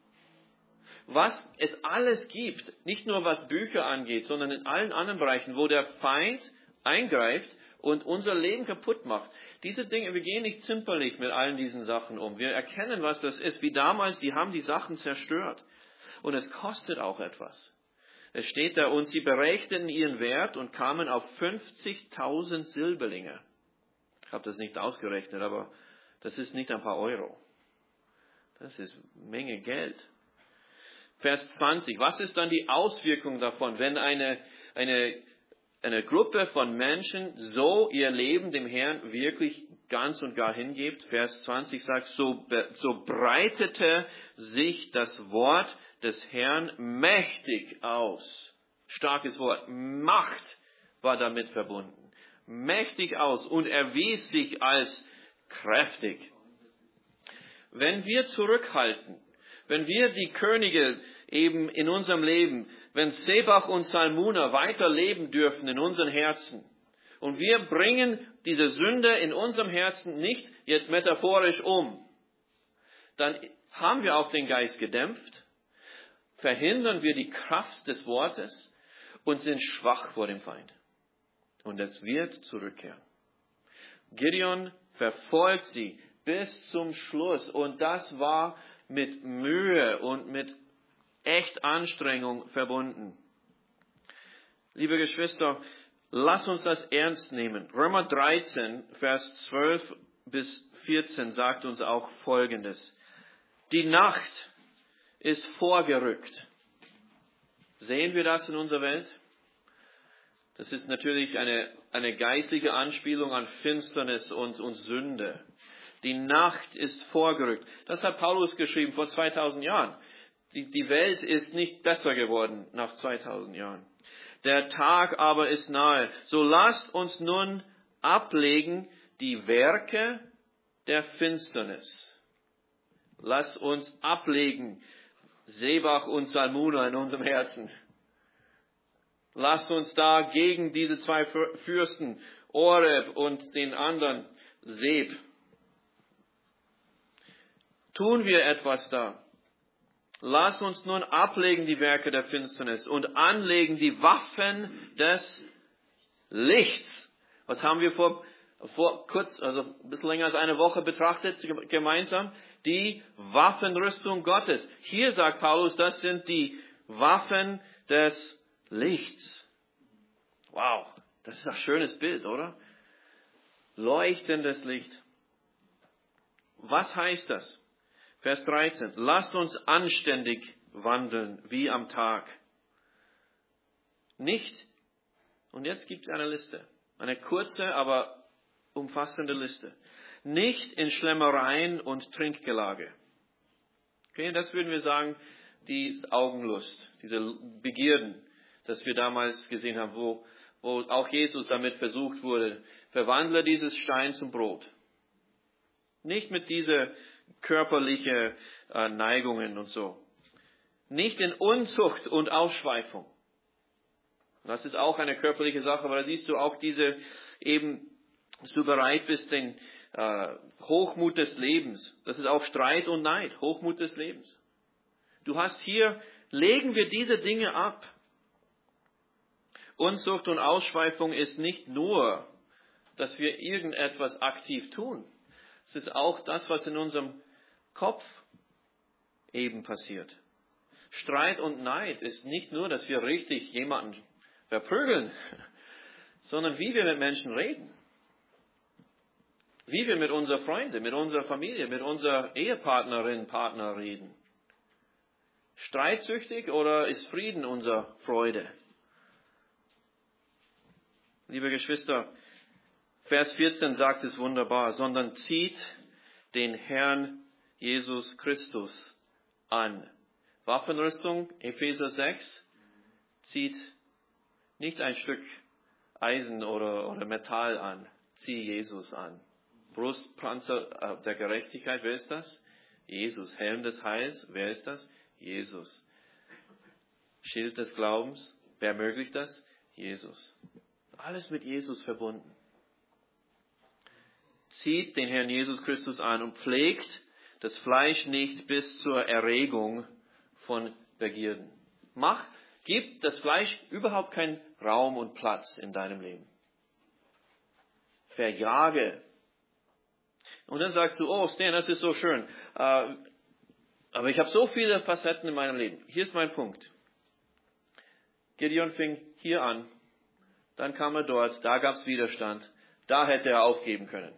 Was es alles gibt, nicht nur was Bücher angeht, sondern in allen anderen Bereichen, wo der Feind eingreift und unser Leben kaputt macht. Diese Dinge, wir gehen nicht zimperlich mit allen diesen Sachen um. Wir erkennen, was das ist. Wie damals, die haben die Sachen zerstört. Und es kostet auch etwas. Es steht da, und sie berechneten ihren Wert und kamen auf fünfzigtausend Silberlinge. Ich habe das nicht ausgerechnet, aber das ist nicht ein paar Euro. Das ist eine Menge Geld. Vers zwanzig. Was ist dann die Auswirkung davon, wenn eine, eine, eine Gruppe von Menschen so ihr Leben dem Herrn wirklich ganz und gar hingibt? Vers zwanzig sagt, so, so breitete sich das Wort des Herrn mächtig aus. Starkes Wort. Macht war damit verbunden. Mächtig aus und erwies sich als kräftig. Wenn wir zurückhalten, wenn wir die Könige eben in unserem Leben, wenn Sebach und Salmuna weiterleben dürfen in unseren Herzen und wir bringen diese Sünde in unserem Herzen nicht jetzt metaphorisch um, dann haben wir auch den Geist gedämpft, verhindern wir die Kraft des Wortes und sind schwach vor dem Feind. Und es wird zurückkehren. Gideon verfolgt sie bis zum Schluss und das war mit Mühe und mit echt Anstrengung verbunden. Liebe Geschwister, lasst uns das ernst nehmen. Römer dreizehn, Vers zwölf bis vierzehn sagt uns auch Folgendes. Die Nacht ist vorgerückt. Sehen wir das in unserer Welt? Das ist natürlich eine, eine geistliche Anspielung an Finsternis und, und Sünde. Die Nacht ist vorgerückt. Das hat Paulus geschrieben vor zweitausend Jahren. Die, die Welt ist nicht besser geworden nach zweitausend Jahren. Der Tag aber ist nahe. So lasst uns nun ablegen die Werke der Finsternis. Lasst uns ablegen Sebach und Salmuna in unserem Herzen. Lasst uns da gegen diese zwei Fürsten, Oreb und den anderen Seb, tun wir etwas da. Lasst uns nun ablegen die Werke der Finsternis und anlegen die Waffen des Lichts. Was haben wir vor, vor kurz, also ein bisschen länger als eine Woche betrachtet, gemeinsam? Die Waffenrüstung Gottes. Hier sagt Paulus, das sind die Waffen des Lichts. Wow, das ist ein schönes Bild, oder? Leuchtendes Licht. Was heißt das? Vers dreizehn. Lasst uns anständig wandeln, wie am Tag. Nicht, und jetzt gibt es eine Liste. Eine kurze, aber umfassende Liste. Nicht in Schlemmereien und Trinkgelage. Okay, das würden wir sagen, die Augenlust, diese Begierden, das wir damals gesehen haben, wo, wo auch Jesus damit versucht wurde, verwandle dieses Stein zum Brot. Nicht mit dieser körperliche äh, Neigungen und so. Nicht in Unzucht und Ausschweifung. Das ist auch eine körperliche Sache, aber da siehst du auch diese eben, dass du bereit bist, den äh, Hochmut des Lebens. Das ist auch Streit und Neid, Hochmut des Lebens. Du hast hier, legen wir diese Dinge ab. Unzucht und Ausschweifung ist nicht nur, dass wir irgendetwas aktiv tun. Es ist auch das, was in unserem Kopf eben passiert. Streit und Neid ist nicht nur, dass wir richtig jemanden verprügeln, sondern wie wir mit Menschen reden. Wie wir mit unseren Freunden, mit unserer Familie, mit unserer Ehepartnerin, Partner reden. Streitsüchtig oder ist Frieden unsere Freude? Liebe Geschwister, Vers vierzehn sagt es wunderbar, sondern zieht den Herrn Jesus Christus an. Waffenrüstung, Epheser sechs, zieht nicht ein Stück Eisen oder, oder Metall an, zieh Jesus an. Brustpanzer der Gerechtigkeit, wer ist das? Jesus. Helm des Heils, wer ist das? Jesus. Schild des Glaubens, wer ermöglicht das? Jesus. Alles mit Jesus verbunden. Zieht den Herrn Jesus Christus an und pflegt das Fleisch nicht bis zur Erregung von Begierden. Mach, gib das Fleisch überhaupt keinen Raum und Platz in deinem Leben. Verjage. Und dann sagst du, oh Stan, das ist so schön. Äh, aber ich habe so viele Facetten in meinem Leben. Hier ist mein Punkt. Gideon fing hier an. Dann kam er dort. Da gab es Widerstand. Da hätte er aufgeben können.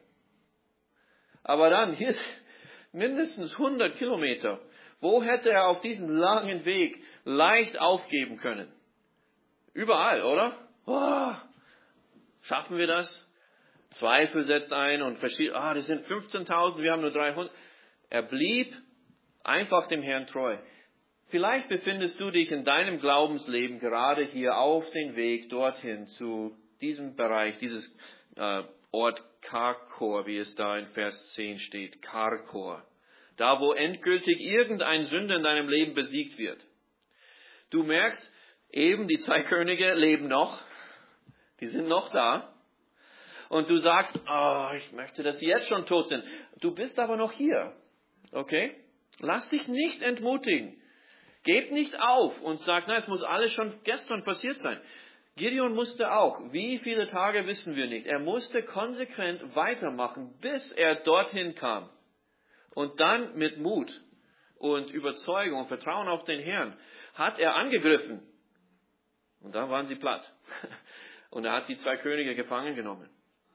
Aber dann, hier ist mindestens hundert Kilometer. Wo hätte er auf diesem langen Weg leicht aufgeben können? Überall, oder? Oh, schaffen wir das? Zweifel setzt ein und verschieden, ah, das sind fünfzehntausend, wir haben nur dreihundert. Er blieb einfach dem Herrn treu. Vielleicht befindest du dich in deinem Glaubensleben gerade hier auf den Weg dorthin zu diesem Bereich, dieses äh, Ort Karkor, wie es da in Vers zehn steht, Karkor. Da, wo endgültig irgendein Sünde in deinem Leben besiegt wird. Du merkst, eben die zwei Könige leben noch, die sind noch da. Und du sagst, oh, ich möchte, dass sie jetzt schon tot sind. Du bist aber noch hier. Okay? Lass dich nicht entmutigen. Geb nicht auf und sag, na, es muss alles schon gestern passiert sein. Gideon musste auch, wie viele Tage wissen wir nicht, er musste konsequent weitermachen, bis er dorthin kam. Und dann mit Mut und Überzeugung und Vertrauen auf den Herrn hat er angegriffen. Und da waren sie platt. Und er hat die zwei Könige gefangen genommen.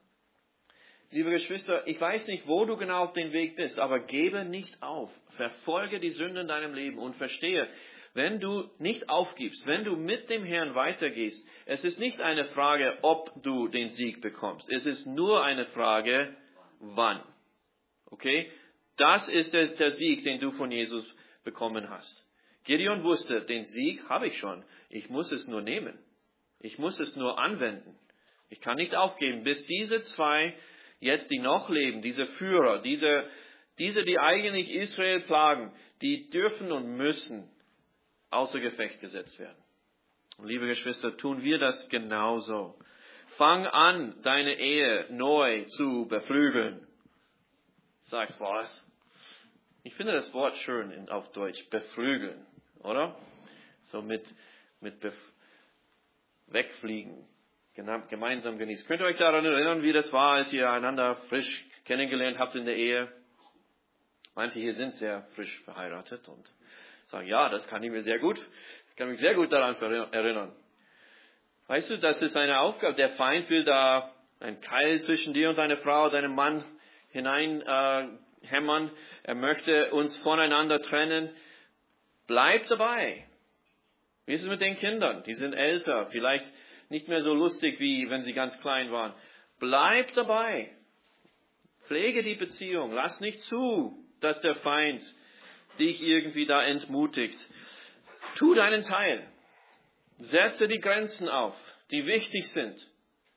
Liebe Geschwister, ich weiß nicht, wo du genau auf dem Weg bist, aber gebe nicht auf. Verfolge die Sünde in deinem Leben und verstehe, wenn du nicht aufgibst, wenn du mit dem Herrn weitergehst, es ist nicht eine Frage, ob du den Sieg bekommst. Es ist nur eine Frage, wann. Okay? Das ist der, der Sieg, den du von Jesus bekommen hast. Gideon wusste, den Sieg habe ich schon. Ich muss es nur nehmen. Ich muss es nur anwenden. Ich kann nicht aufgeben, bis diese zwei jetzt, die noch leben, diese Führer, diese, diese, die eigentlich Israel plagen, die dürfen und müssen außer Gefecht gesetzt werden. Und liebe Geschwister, tun wir das genauso. Fang an, deine Ehe neu zu beflügeln. Sagst, was? Ich finde das Wort schön in, auf Deutsch, beflügeln, oder? So mit, mit bef- wegfliegen. Gemeinsam genießen. Könnt ihr euch daran erinnern, wie das war, als ihr einander frisch kennengelernt habt in der Ehe? Manche hier sind sehr frisch verheiratet und sagen, ja, das kann ich mir sehr gut, ich kann mich sehr gut daran erinnern. Weißt du, das ist eine Aufgabe. Der Feind will da ein Keil zwischen dir und deiner Frau, deinem Mann hinein äh, hämmern. Er möchte uns voneinander trennen. Bleib dabei. Wie ist es mit den Kindern? Die sind älter, vielleicht nicht mehr so lustig, wie wenn sie ganz klein waren. Bleib dabei. Pflege die Beziehung. Lass nicht zu, dass der Feind dich irgendwie da entmutigt. Tu deinen Teil. Setze die Grenzen auf, die wichtig sind.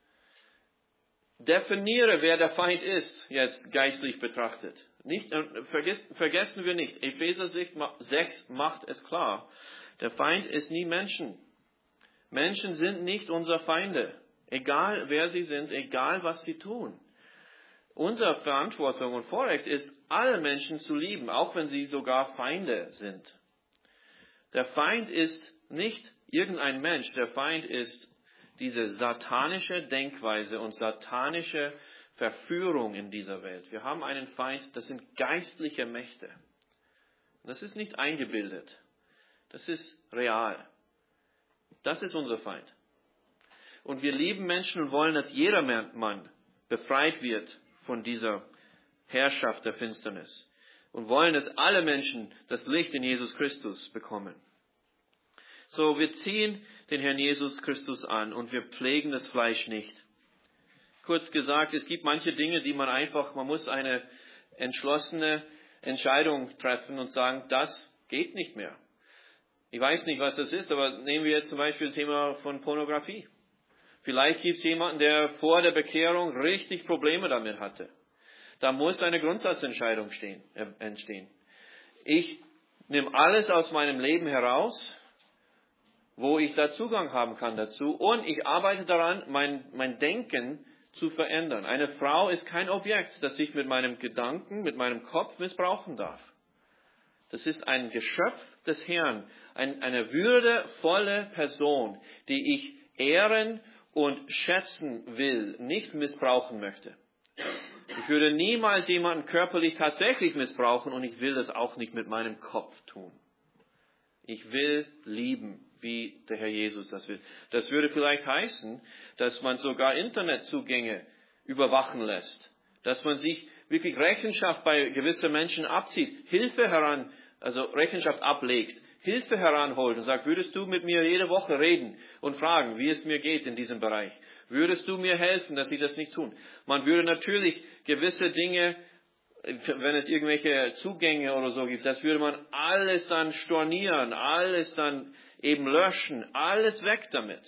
Definiere, wer der Feind ist, jetzt geistlich betrachtet. Nicht, äh, vergiss, vergessen wir nicht, Epheser sechs macht es klar. Der Feind ist nie Menschen. Menschen sind nicht unsere Feinde. Egal wer sie sind, egal was sie tun. Unsere Verantwortung und Vorrecht ist, alle Menschen zu lieben, auch wenn sie sogar Feinde sind. Der Feind ist nicht irgendein Mensch, der Feind ist diese satanische Denkweise und satanische Verführung in dieser Welt. Wir haben einen Feind, das sind geistliche Mächte. Das ist nicht eingebildet. Das ist real. Das ist unser Feind. Und wir lieben Menschen und wollen, dass jeder Mann befreit wird von dieser Herrschaft der Finsternis. Und wollen, dass alle Menschen das Licht in Jesus Christus bekommen. So, wir ziehen den Herrn Jesus Christus an und wir pflegen das Fleisch nicht. Kurz gesagt, es gibt manche Dinge, die man einfach, man muss eine entschlossene Entscheidung treffen und sagen, das geht nicht mehr. Ich weiß nicht, was das ist, aber nehmen wir jetzt zum Beispiel das Thema von Pornografie. Vielleicht gibt es jemanden, der vor der Bekehrung richtig Probleme damit hatte. Da muss eine Grundsatzentscheidung stehen, äh, entstehen. Ich nehme alles aus meinem Leben heraus, wo ich da Zugang haben kann dazu, und ich arbeite daran, mein, mein Denken zu verändern. Eine Frau ist kein Objekt, das ich mit meinem Gedanken, mit meinem Kopf missbrauchen darf. Das ist ein Geschöpf des Herrn, ein, eine würdevolle Person, die ich ehren und schätzen will, nicht missbrauchen möchte. Ich würde niemals jemanden körperlich tatsächlich missbrauchen und ich will das auch nicht mit meinem Kopf tun. Ich will lieben, wie der Herr Jesus das will. Das würde vielleicht heißen, dass man sogar Internetzugänge überwachen lässt. Dass man sich wirklich Rechenschaft bei gewissen Menschen abzieht, Hilfe heran, also Rechenschaft ablegt, Hilfe heranholt und sagt, würdest du mit mir jede Woche reden und fragen, wie es mir geht in diesem Bereich? Würdest du mir helfen, dass sie das nicht tun? Man würde natürlich gewisse Dinge, wenn es irgendwelche Zugänge oder so gibt, das würde man alles dann stornieren, alles dann eben löschen, alles weg damit.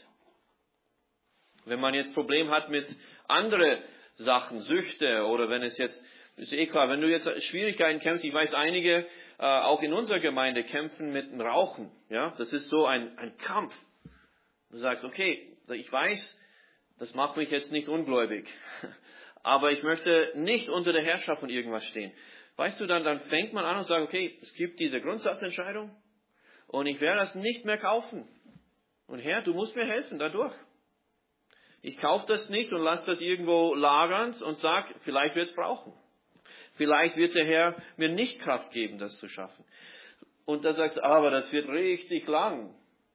Wenn man jetzt Problem hat mit anderen Sachen, Süchte, oder wenn es jetzt, ist eh klar, wenn du jetzt Schwierigkeiten kämpfst, ich weiß, einige, äh, auch in unserer Gemeinde kämpfen mit dem Rauchen, ja, das ist so ein, ein Kampf. Du sagst, okay, ich weiß, das macht mich jetzt nicht ungläubig, aber ich möchte nicht unter der Herrschaft von irgendwas stehen. Weißt du, dann, dann fängt man an und sagt, okay, es gibt diese Grundsatzentscheidung und ich werde das nicht mehr kaufen. Und Herr, du musst mir helfen dadurch. Ich kaufe das nicht und lasse das irgendwo lagern und sage, vielleicht wird es brauchen. Vielleicht wird der Herr mir nicht Kraft geben, das zu schaffen. Und da sagst du, aber das wird richtig lang.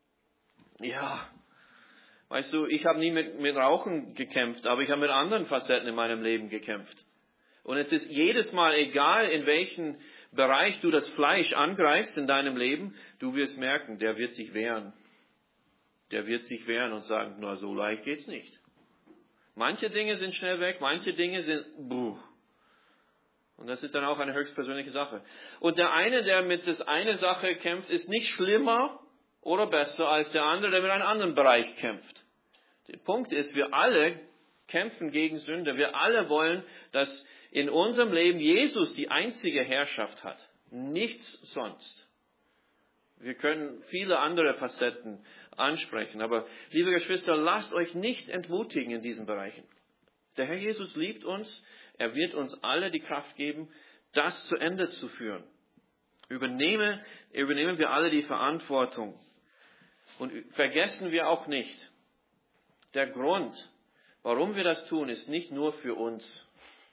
Ja, weißt du, ich habe nie mit, mit Rauchen gekämpft, aber ich habe mit anderen Facetten in meinem Leben gekämpft. Und es ist jedes Mal, egal in welchem Bereich du das Fleisch angreifst in deinem Leben, du wirst merken, der wird sich wehren. Der wird sich wehren und sagen, na, so leicht geht's nicht. Manche Dinge sind schnell weg, manche Dinge sind, buh. Und das ist dann auch eine höchstpersönliche Sache. Und der eine, der mit das eine Sache kämpft, ist nicht schlimmer oder besser als der andere, der mit einem anderen Bereich kämpft. Der Punkt ist, wir alle kämpfen gegen Sünde. Wir alle wollen, dass in unserem Leben Jesus die einzige Herrschaft hat. Nichts sonst. Wir können viele andere Facetten ansprechen. Aber, liebe Geschwister, lasst euch nicht entmutigen in diesen Bereichen. Der Herr Jesus liebt uns. Er wird uns alle die Kraft geben, das zu Ende zu führen. Übernehme, übernehmen wir alle die Verantwortung. Und vergessen wir auch nicht, der Grund, warum wir das tun, ist nicht nur für uns.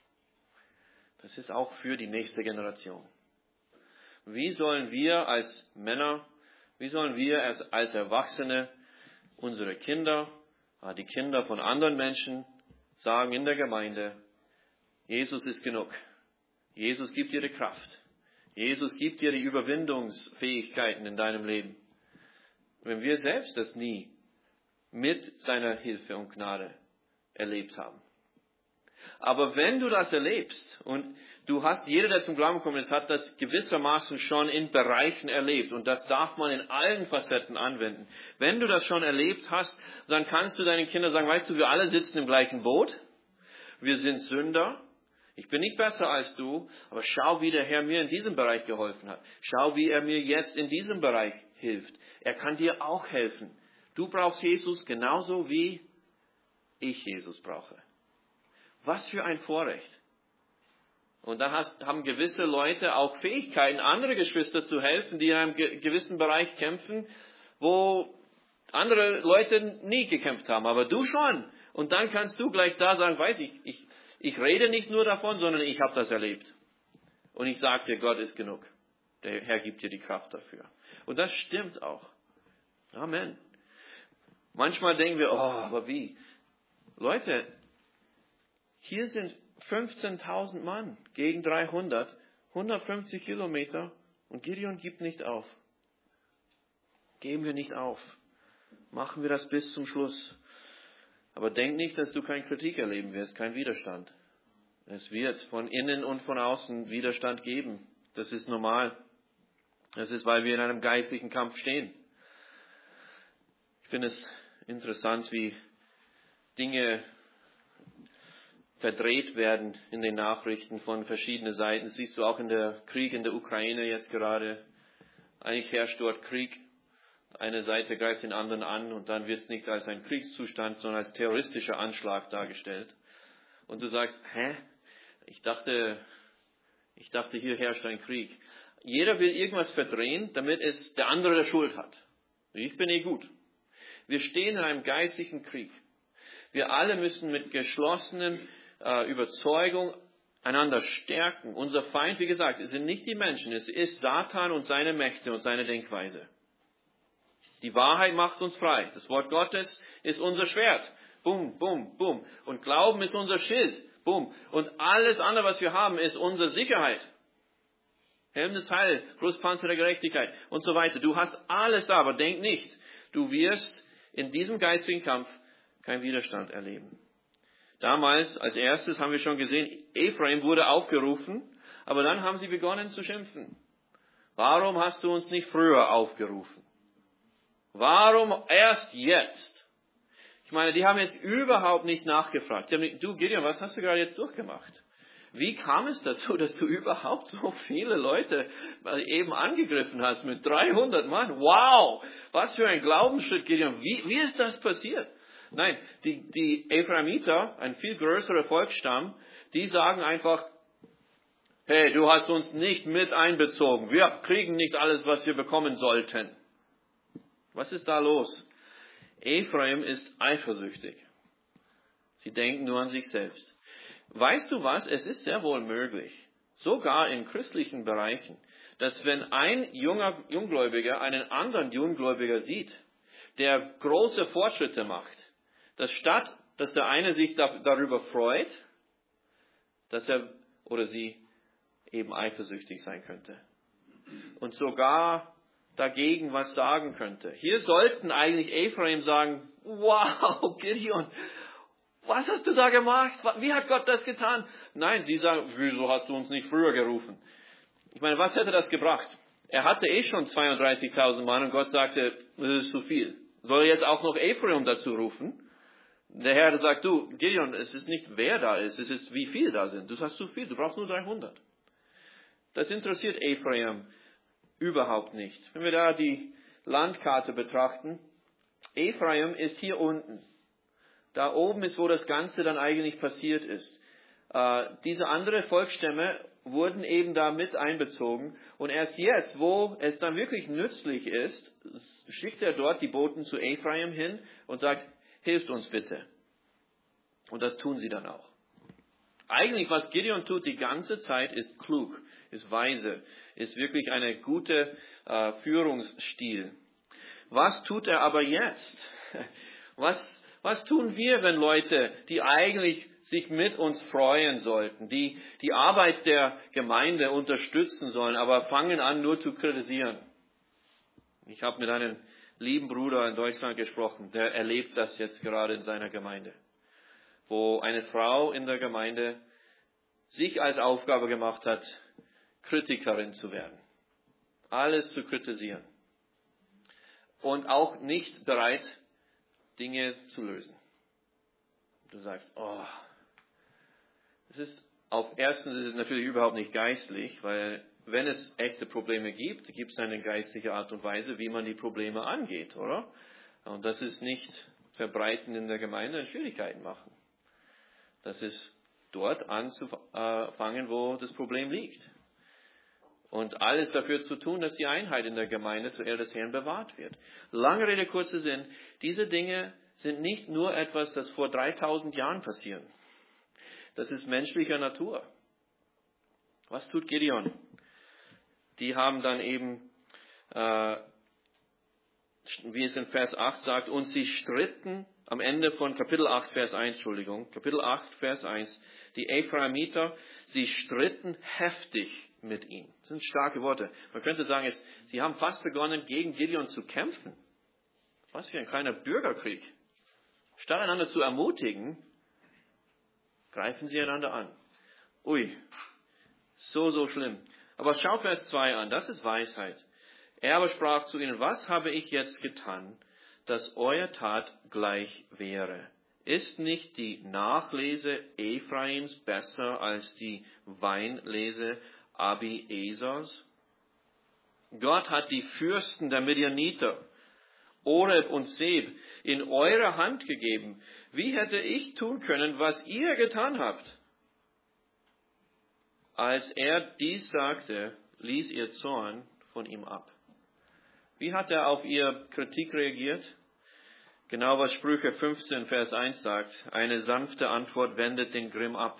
Das ist auch für die nächste Generation. Wie sollen wir als Männer, wie sollen wir als, als Erwachsene unsere Kinder, die Kinder von anderen Menschen sagen in der Gemeinde, Jesus ist genug. Jesus gibt dir die Kraft. Jesus gibt dir die Überwindungsfähigkeiten in deinem Leben. Wenn wir selbst das nie mit seiner Hilfe und Gnade erlebt haben. Aber wenn du das erlebst und du hast, jeder, der zum Glauben gekommen ist, hat das gewissermaßen schon in Bereichen erlebt und das darf man in allen Facetten anwenden. Wenn du das schon erlebt hast, dann kannst du deinen Kindern sagen, weißt du, wir alle sitzen im gleichen Boot, wir sind Sünder, ich bin nicht besser als du, aber schau, wie der Herr mir in diesem Bereich geholfen hat. Schau, wie er mir jetzt in diesem Bereich hilft. Er kann dir auch helfen. Du brauchst Jesus genauso wie ich Jesus brauche. Was für ein Vorrecht. Und da hast, haben gewisse Leute auch Fähigkeiten, andere Geschwister zu helfen, die in einem ge- gewissen Bereich kämpfen, wo andere Leute nie gekämpft haben, aber du schon. Und dann kannst du gleich da sagen, weiß ich, ich, ich rede nicht nur davon, sondern ich habe das erlebt. Und ich sage dir, Gott ist genug. Der Herr gibt dir die Kraft dafür. Und das stimmt auch. Amen. Manchmal denken wir, oh, aber wie? Leute, hier sind fünfzehntausend Mann gegen dreihundert, hundertfünfzig Kilometer und Gideon gibt nicht auf. Geben wir nicht auf. Machen wir das bis zum Schluss. Aber denk nicht, dass du keine Kritik erleben wirst, kein Widerstand. Es wird von innen und von außen Widerstand geben. Das ist normal. Das ist, weil wir in einem geistlichen Kampf stehen. Ich finde es interessant, wie Dinge verdreht werden in den Nachrichten von verschiedenen Seiten. Das siehst du auch in der Krieg in der Ukraine jetzt gerade. Eigentlich herrscht dort Krieg. Eine Seite greift den anderen an und dann wird es nicht als ein Kriegszustand, sondern als terroristischer Anschlag dargestellt. Und du sagst, hä? Ich dachte, ich dachte, hier herrscht ein Krieg. Jeder will irgendwas verdrehen, damit es der andere der Schuld hat. Ich bin eh gut. Wir stehen in einem geistlichen Krieg. Wir alle müssen mit geschlossenen äh, Überzeugung einander stärken. Unser Feind, wie gesagt, es sind nicht die Menschen, es ist Satan und seine Mächte und seine Denkweise. Die Wahrheit macht uns frei. Das Wort Gottes ist unser Schwert. Bum, bum, bum. Und Glauben ist unser Schild. Bum. Und alles andere, was wir haben, ist unsere Sicherheit. Helm des Heils, Brustpanzer der Gerechtigkeit und so weiter. Du hast alles da, aber denk nicht, du wirst in diesem geistigen Kampf keinen Widerstand erleben. Damals, als erstes haben wir schon gesehen, Ephraim wurde aufgerufen, aber dann haben sie begonnen zu schimpfen. Warum hast du uns nicht früher aufgerufen? Warum erst jetzt? Ich meine, die haben jetzt überhaupt nicht nachgefragt. Die haben, du Gideon, was hast du gerade jetzt durchgemacht? Wie kam es dazu, dass du überhaupt so viele Leute eben angegriffen hast mit dreihundert Mann? Wow, was für ein Glaubensschritt, Gideon. Wie, wie ist das passiert? Nein, die, die Ephraimiter, ein viel größerer Volksstamm, die sagen einfach, hey, du hast uns nicht mit einbezogen. Wir kriegen nicht alles, was wir bekommen sollten. Was ist da los? Ephraim ist eifersüchtig. Sie denken nur an sich selbst. Weißt du was? Es ist sehr wohl möglich, sogar in christlichen Bereichen, dass wenn ein junger Junggläubiger einen anderen Junggläubiger sieht, der große Fortschritte macht, dass statt, dass der eine sich darüber freut, dass er oder sie eben eifersüchtig sein könnte. Und sogar dagegen was sagen könnte. Hier sollten eigentlich Ephraim sagen, wow, Gideon, was hast du da gemacht? Wie hat Gott das getan? Nein, die sagen, wieso hast du uns nicht früher gerufen? Ich meine, was hätte das gebracht? Er hatte eh schon zweiunddreißigtausend Mann und Gott sagte, das ist zu viel. Soll er jetzt auch noch Ephraim dazu rufen? Der Herr sagt, du, Gideon, es ist nicht wer da ist, es ist wie viel da sind. Du hast zu viel, du brauchst nur dreihundert. Das interessiert Ephraim überhaupt nicht. Wenn wir da die Landkarte betrachten, Ephraim ist hier unten. Da oben ist, wo das Ganze dann eigentlich passiert ist. Äh, diese anderen Volksstämme wurden eben da mit einbezogen. Und erst jetzt, wo es dann wirklich nützlich ist, schickt er dort die Boten zu Ephraim hin und sagt, hilft uns bitte. Und das tun sie dann auch. Eigentlich, was Gideon tut die ganze Zeit, ist klug, ist weise, ist wirklich eine gute äh, Führungsstil. Was tut er aber jetzt? Was, was tun wir, wenn Leute, die eigentlich sich mit uns freuen sollten, die die Arbeit der Gemeinde unterstützen sollen, aber fangen an nur zu kritisieren? Ich habe mit einem lieben Bruder in Deutschland gesprochen, der erlebt das jetzt gerade in seiner Gemeinde, wo eine Frau in der Gemeinde sich als Aufgabe gemacht hat, Kritikerin zu werden. Alles zu kritisieren. Und auch nicht bereit, Dinge zu lösen. Du sagst, oh, es ist, auf erstens ist es natürlich überhaupt nicht geistlich, weil wenn es echte Probleme gibt, gibt es eine geistliche Art und Weise, wie man die Probleme angeht, oder? Und das ist nicht verbreiten in der Gemeinde und Schwierigkeiten machen. Das ist dort anzufangen, wo das Problem liegt. Und alles dafür zu tun, dass die Einheit in der Gemeinde zur Ehre des Herrn bewahrt wird. Lange Rede, kurzer Sinn. Diese Dinge sind nicht nur etwas, das vor dreitausend Jahren passieren. Das ist menschlicher Natur. Was tut Gideon? Die haben dann eben, äh, wie es in Vers acht sagt, und sie stritten am Ende von Kapitel acht, Vers eins, Entschuldigung, Kapitel acht, Vers eins, die Ephraimiter, sie stritten heftig mit ihm. Das sind starke Worte. Man könnte sagen, es, sie haben fast begonnen, gegen Gideon zu kämpfen. Was für ein kleiner Bürgerkrieg. Statt einander zu ermutigen, greifen sie einander an. Ui, so, so schlimm. Aber schau Vers zwei an, das ist Weisheit. Er aber sprach zu ihnen, was habe ich jetzt getan, dass euer Tat gleich wäre? Ist nicht die Nachlese Ephraims besser als die Weinlese Abiesers? Gott hat die Fürsten der Midianiter, Oreb und Seb, in eure Hand gegeben. Wie hätte ich tun können, was ihr getan habt? Als er dies sagte, ließ ihr Zorn von ihm ab. Wie hat er auf ihre Kritik reagiert? Genau was Sprüche fünfzehn, Vers eins sagt. Eine sanfte Antwort wendet den Grimm ab.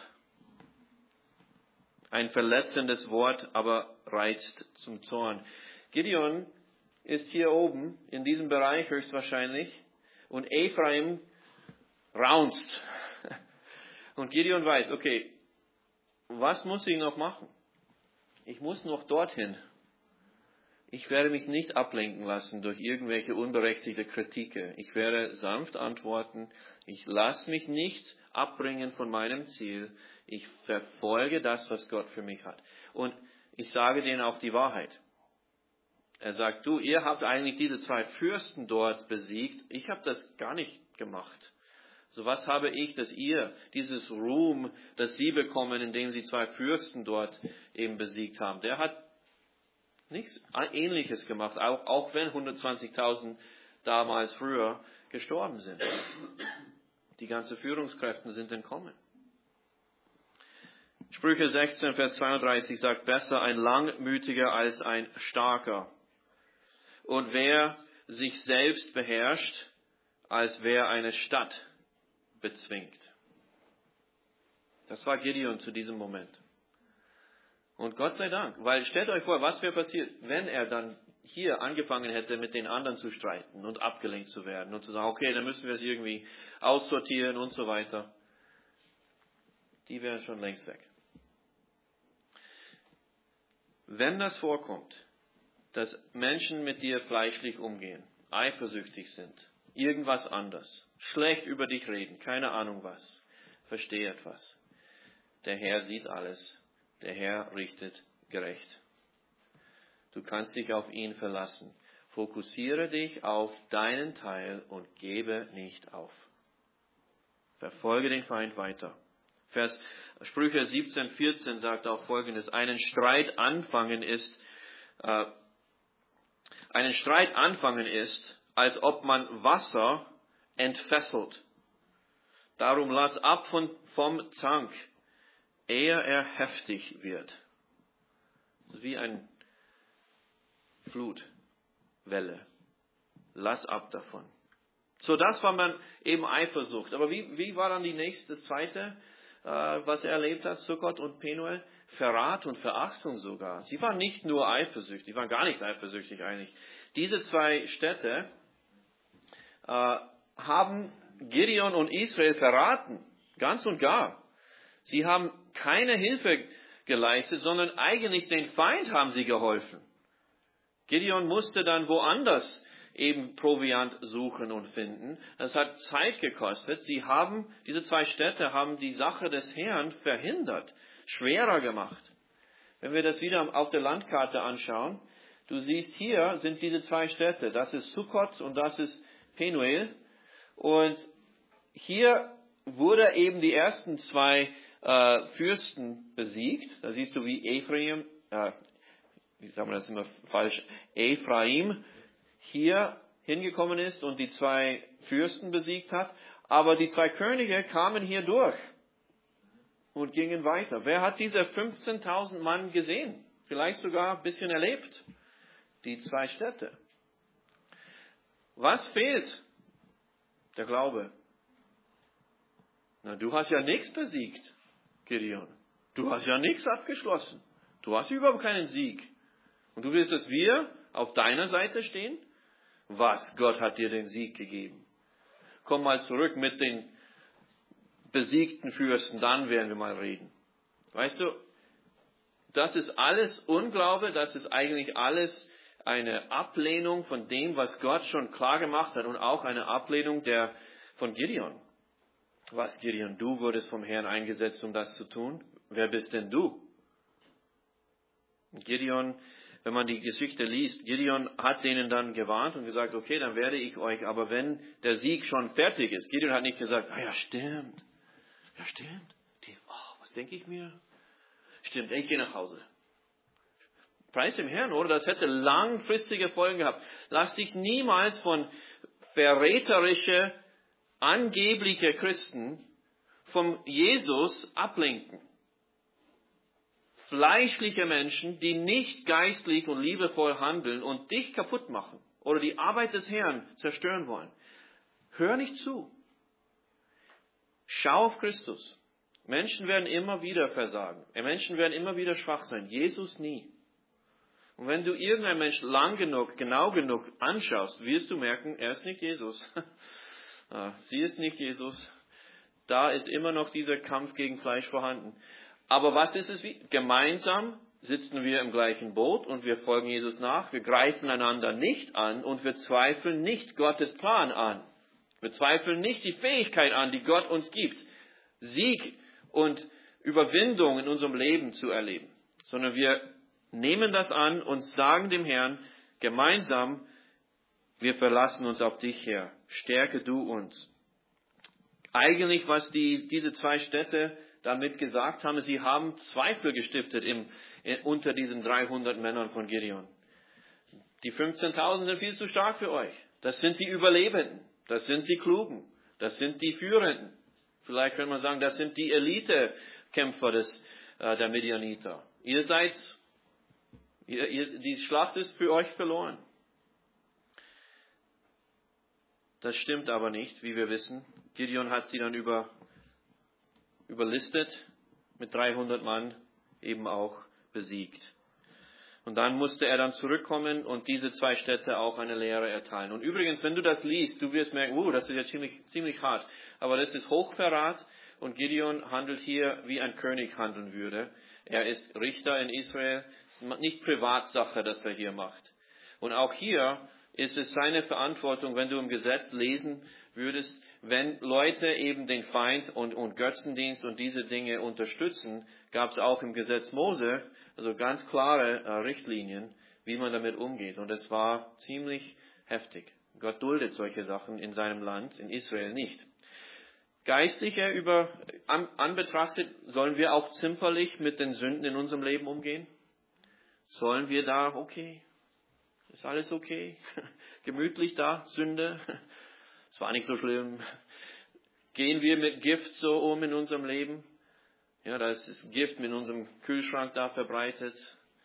Ein verletzendes Wort aber reizt zum Zorn. Gideon ist hier oben, in diesem Bereich höchstwahrscheinlich, und Ephraim raunzt. Und Gideon weiß, okay, was muss ich noch machen? Ich muss noch dorthin. Ich werde mich nicht ablenken lassen durch irgendwelche unberechtigte Kritike. Ich werde sanft antworten. Ich lasse mich nicht abbringen von meinem Ziel. Ich verfolge das, was Gott für mich hat. Und ich sage denen auch die Wahrheit. Er sagt, du, ihr habt eigentlich diese zwei Fürsten dort besiegt. Ich habe das gar nicht gemacht. So was habe ich, dass ihr dieses Ruhm, das sie bekommen, indem sie zwei Fürsten dort eben besiegt haben. Der hat nichts Ähnliches gemacht, auch, auch wenn hundertzwanzigtausend damals früher gestorben sind. Die ganzen Führungskräfte sind entkommen. Sprüche sechzehn, Vers zweiunddreißig sagt, besser ein Langmütiger als ein Starker. Und wer sich selbst beherrscht, als wer eine Stadt bezwingt. Das war Gideon zu diesem Moment. Und Gott sei Dank, weil stellt euch vor, was wäre passiert, wenn er dann hier angefangen hätte, mit den anderen zu streiten und abgelenkt zu werden und zu sagen, okay, dann müssen wir es irgendwie aussortieren und so weiter. Die wären schon längst weg. Wenn das vorkommt, dass Menschen mit dir fleischlich umgehen, eifersüchtig sind, irgendwas anders, schlecht über dich reden, keine Ahnung was, verstehe etwas. Der Herr sieht alles. Der Herr richtet gerecht. Du kannst dich auf ihn verlassen. Fokussiere dich auf deinen Teil und gebe nicht auf. Verfolge den Feind weiter. Vers Sprüche siebzehn, vierzehn sagt auch Folgendes. Einen Streit anfangen ist, äh, einen Streit anfangen ist, als ob man Wasser entfesselt. Darum lass ab von, vom Zank, ehe er heftig wird. Das ist wie eine Flutwelle. Lass ab davon. So, das war man eben Eifersucht. Aber wie, wie war dann die nächste, zweite, äh, was er erlebt hat, Sukkot und Penuel? Verrat und Verachtung sogar. Sie waren nicht nur eifersüchtig, sie waren gar nicht eifersüchtig eigentlich. Diese zwei Städte äh, haben Gideon und Israel verraten, ganz und gar. Sie haben keine Hilfe geleistet, sondern eigentlich den Feind haben sie geholfen. Gideon musste dann woanders eben Proviant suchen und finden. Das hat Zeit gekostet. Sie haben, diese zwei Städte haben die Sache des Herrn verhindert, schwerer gemacht. Wenn wir das wieder auf der Landkarte anschauen, du siehst, hier sind diese zwei Städte. Das ist Sukkot und das ist Penuel. Und hier wurde eben die ersten zwei äh, Fürsten besiegt. Da siehst du, wie Ephraim, äh, wie sagen wir das immer falsch, Ephraim hier hingekommen ist und die zwei Fürsten besiegt hat. Aber die zwei Könige kamen hier durch und gingen weiter. Wer hat diese fünfzehntausend Mann gesehen? Vielleicht sogar ein bisschen erlebt. Die zwei Städte. Was fehlt? Der Glaube. Na, du hast ja nichts besiegt, Gideon. Du hast ja nichts abgeschlossen. Du hast überhaupt keinen Sieg. Und du willst, dass wir auf deiner Seite stehen? Was? Gott hat dir den Sieg gegeben. Komm mal zurück mit den besiegten Fürsten, dann werden wir mal reden. Weißt du, das ist alles Unglaube, das ist eigentlich alles eine Ablehnung von dem, was Gott schon klar gemacht hat und auch eine Ablehnung der, von Gideon. Was, Gideon, du wurdest vom Herrn eingesetzt, um das zu tun? Wer bist denn du? Gideon, wenn man die Geschichte liest, Gideon hat denen dann gewarnt und gesagt, okay, dann werde ich euch, aber wenn der Sieg schon fertig ist, Gideon hat nicht gesagt, ah ja, stimmt, ja, stimmt, die, oh, was denke ich mir? Stimmt, ich gehe nach Hause. Preis dem Herrn, oder? Das hätte langfristige Folgen gehabt. Lass dich niemals von verräterische, angebliche Christen vom Jesus ablenken. Fleischliche Menschen, die nicht geistlich und liebevoll handeln und dich kaputt machen oder die Arbeit des Herrn zerstören wollen. Hör nicht zu. Schau auf Christus. Menschen werden immer wieder versagen. Menschen werden immer wieder schwach sein. Jesus nie. Und wenn du irgendeinen Menschen lang genug, genau genug anschaust, wirst du merken, er ist nicht Jesus. Sie ist nicht Jesus. Da ist immer noch dieser Kampf gegen Fleisch vorhanden. Aber was ist es? Wie? Gemeinsam sitzen wir im gleichen Boot und wir folgen Jesus nach. Wir greifen einander nicht an und wir zweifeln nicht Gottes Plan an. Wir zweifeln nicht die Fähigkeit an, die Gott uns gibt, Sieg und Überwindung in unserem Leben zu erleben. Sondern wir nehmen das an und sagen dem Herrn gemeinsam, wir verlassen uns auf dich, Herr. Stärke du uns. Eigentlich, was die, diese zwei Städte damit gesagt haben, sie haben Zweifel gestiftet im, unter diesen dreihundert Männern von Gideon. Die fünfzehntausend sind viel zu stark für euch. Das sind die Überlebenden. Das sind die Klugen. Das sind die Führenden. Vielleicht könnte man sagen, das sind die Elitekämpfer des, äh, der Midianiter. Ihr seid, ihr, ihr, die Schlacht ist für euch verloren. Das stimmt aber nicht, wie wir wissen. Gideon hat sie dann über, überlistet, mit dreihundert Mann eben auch besiegt. Und dann musste er dann zurückkommen und diese zwei Städte auch eine Lehre erteilen. Und übrigens, wenn du das liest, du wirst merken, uh, das ist ja ziemlich, ziemlich hart. Aber das ist Hochverrat und Gideon handelt hier, wie ein König handeln würde. Er ist Richter in Israel. Es ist nicht Privatsache, das er hier macht. Und auch hier ist es seine Verantwortung, wenn du im Gesetz lesen würdest, wenn Leute eben den Feind und, und Götzendienst und diese Dinge unterstützen, gab es auch im Gesetz Mose, also ganz klare äh, Richtlinien, wie man damit umgeht. Und es war ziemlich heftig. Gott duldet solche Sachen in seinem Land, in Israel nicht. Geistlicher über, an, anbetrachtet, sollen wir auch zimperlich mit den Sünden in unserem Leben umgehen? Sollen wir da, okay, ist alles okay? Gemütlich da, Sünde? Es war nicht so schlimm. Gehen wir mit Gift so um in unserem Leben? Ja, da ist das Gift mit unserem Kühlschrank da verbreitet.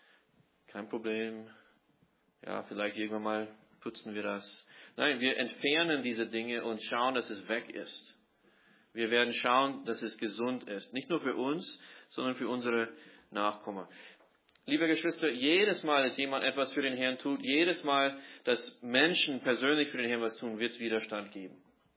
Kein Problem. Ja, vielleicht irgendwann mal putzen wir das. Nein, wir entfernen diese Dinge und schauen, dass es weg ist. Wir werden schauen, dass es gesund ist. Nicht nur für uns, sondern für unsere Nachkommen. Liebe Geschwister, jedes Mal, dass jemand etwas für den Herrn tut, jedes Mal, dass Menschen persönlich für den Herrn was tun, wird es Widerstand geben.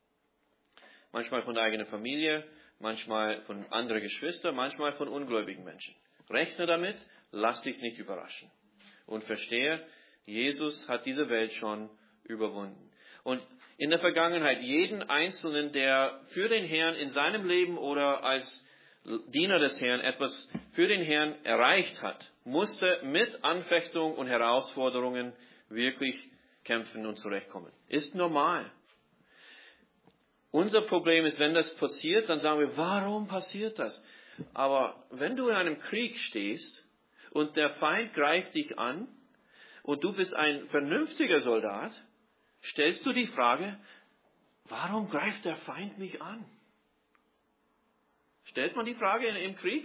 Manchmal von der eigenen Familie, manchmal von anderen Geschwistern, manchmal von ungläubigen Menschen. Rechne damit, lass dich nicht überraschen. Und verstehe, Jesus hat diese Welt schon überwunden. Und in der Vergangenheit, jeden Einzelnen, der für den Herrn in seinem Leben oder als Diener des Herrn etwas für den Herrn erreicht hat, musste mit Anfechtung und Herausforderungen wirklich kämpfen und zurechtkommen. Ist normal. Unser Problem ist, wenn das passiert, dann sagen wir, warum passiert das? Aber wenn du in einem Krieg stehst und der Feind greift dich an und du bist ein vernünftiger Soldat, Stellst du die Frage, warum greift der Feind mich an? Stellt man die Frage im Krieg?